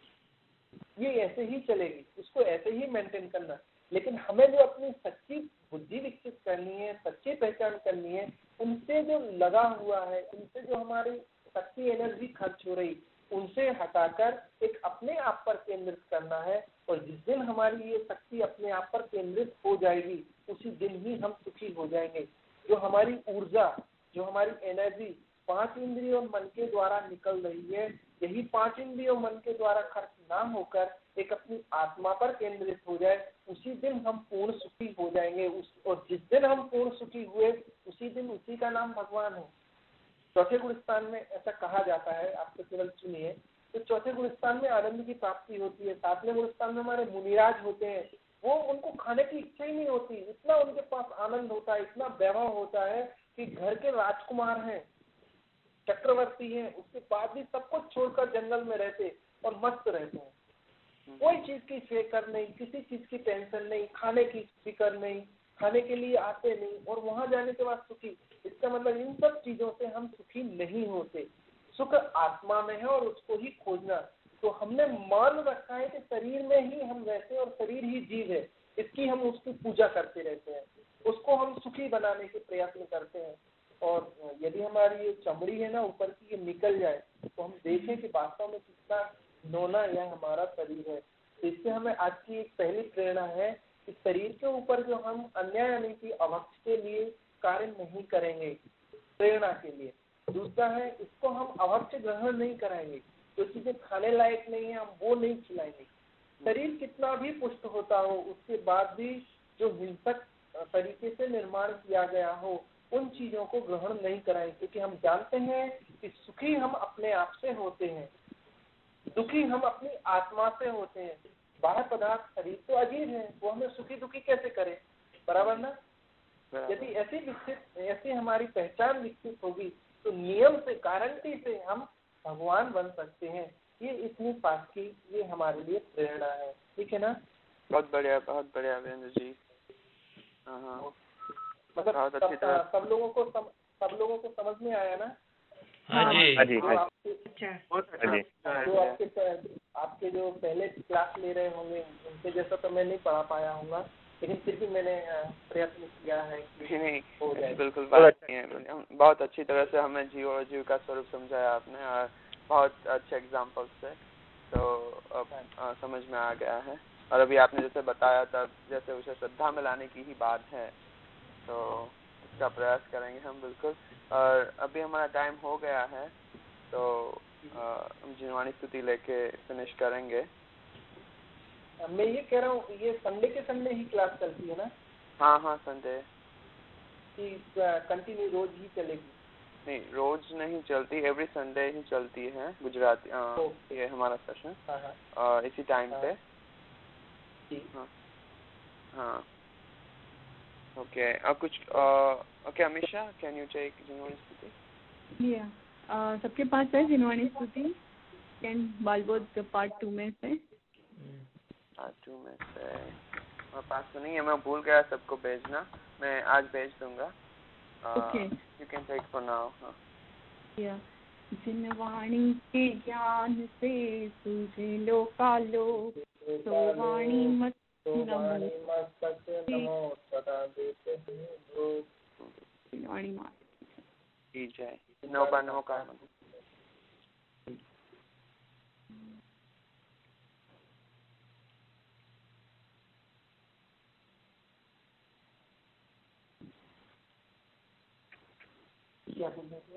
Speaker 1: ये ऐसे ही चलेगी, इसको ऐसे ही मेंटेन करना। लेकिन हमें जो अपनी सच्ची बुद्धि विकसित करनी है, सच्ची पहचान करनी है, उनसे जो लगा हुआ है, उनसे जो हमारी सच्ची एनर्जी खर्च हो रही, उनसे हटाकर एक अपने आप पर केंद्रित करना है। और जिस दिन हमारी ये शक्ति अपने आप पर केंद्रित हो जाएगी उसी दिन ही हम सुखी हो जाएंगे। जो हमारी ऊर्जा, जो हमारी एनर्जी 5 इंद्रियों मन के द्वारा निकल रही है, यही 5 इंद्रियों मन के द्वारा खर्च ना होकर एक अपनी आत्मा पर केंद्रित हो जाए, उसी दिन हम पूर्ण सुखी हो जाएंगे। और जिस दिन हम पूर्ण सुखी हुए उसी दिन उसी का नाम भगवान है। चौथे गुणस्थान में ऐसा कहा जाता है, आप तो केवल सुनिए, तो चौथे गुणस्थान में आनंद की प्राप्ति होती है। 7वें गुणस्थान में हमारे मुनिराज होते हैं, वो उनको खाने की इच्छा ही नहीं होती, इतना उनके पास आनंद होता है, इतना वैभव होता है कि घर के राजकुमार हैं, चक्रवर्ती हैं, उसके बाद भी सब कुछ छोड़कर जंगल में रहते और मस्त रहते हैं। कोई चीज की फिक्र नहीं, किसी चीज की टेंशन नहीं, खाने की फिक्र नहीं, खाने के लिए आते नहीं और वहां जाने के बाद सुखी। इसका मतलब इन सब चीजों से हम सुखी नहीं होते। सुख आत्मा में है और उसको ही खोजना। तो हमने मान रखा है कि शरीर में ही हम रहते हैं और शरीर ही जीव है, इसकी हम उसकी पूजा करते रहते हैं, उसको हम सुखी बनाने के प्रयत्न करते हैं। और यदि हमारी ये चमड़ी है ना ऊपर की, ये निकल जाए तो हम देखें कि वास्तव में कितना नोना यह हमारा शरीर है। इससे हमें आज की एक पहली प्रेरणा है कि शरीर के ऊपर जो हम अन्याय यानी कि अभक्ष के लिए कार्य नहीं करेंगे, प्रेरणा के लिए। दूसरा है, इसको हम अभक्ष ग्रहण नहीं कराएंगे, जो चीजें खाने लायक नहीं है हम वो नहीं खिलाएंगे। शरीर कितना भी पुष्ट होता हो उसके बाद भी जो हिंसक तरीके से निर्माण किया गया हो उन चीजों को ग्रहण नहीं कराएं, क्योंकि हम जानते हैं कि सुखी हम अपने आप से होते हैं, दुखी हम अपनी आत्मा से होते हैं। बाह्य पदार्थ शरीर तो अजीब है, वो हमें सुखी दुखी कैसे करे, बराबर ना। यदि ऐसी हमारी पहचान विकसित होगी तो नियम से, गारंटी से हम भगवान बन सकते हैं। ये इतनी पास की ये हमारे लिए प्रेरणा है, ठीक है ना।
Speaker 3: बहुत बढ़िया वीरेंद्र जी। हाँ,
Speaker 1: मतलब सब लोगों को समझ में आया ना।
Speaker 4: हाँ जी।
Speaker 1: आपके जो पहले क्लास ले रहे होंगे उनके जैसा तो मैं नहीं पढ़ा पाया हूँगा, लेकिन फिर भी मैंने प्रयत्न किया है कि
Speaker 3: नहीं
Speaker 1: हो जाए।
Speaker 3: बिल्कुल बात नहीं है। बहुत अच्छी तरह से हमें जीव और जीव का स्वरूप समझाया आपने, और बहुत अच्छे एग्जाम्पल से, तो अब समझ में आ गया है। और अभी आपने जैसे बताया था, जैसे उसे श्रद्धा में लाने की ही बात है, तो इसका प्रयास करेंगे हम बिल्कुल। और अभी हमारा टाइम हो गया है, तो हम जिनवाणी स्तुति लेके फिनिश करेंगे।
Speaker 1: मैं ये कह रहा हूँ, ये संडे के संडे ही क्लास चलती है ना।
Speaker 3: हाँ संडे
Speaker 1: कि कंटिन्यू रोज ही चलेगी?
Speaker 3: नहीं, रोज नहीं चलती, एवरी संडे ही चलती है गुजराती। ये हमारा सेशन और इसी टाइम पे। हाँ ओके। और कुछ okay Amisha, can you take Jinvani स्तुति?
Speaker 9: सबके पास है जिनवाणी स्तुति? कैन बालबोध पार्ट 2 में से?
Speaker 3: पार्ट 2 में से मेरे पास तो नहीं है, मैं भूल गया सबको भेजना, मैं आज भेज दूंगा।
Speaker 9: Okay,
Speaker 3: you can take for now.
Speaker 9: Jinvani के ज्ञान से सूझे लोकालोक, तो वाणी मत नमो
Speaker 1: सदा देते हैं
Speaker 9: जिनवाणी मात
Speaker 3: की जय। नमो का
Speaker 1: क्या बोलेंगे?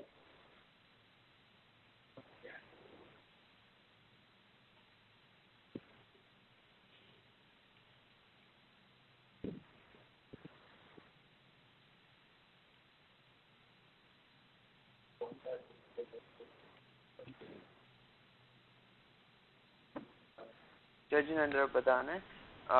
Speaker 3: जय जिनेंद्र प्रधान है।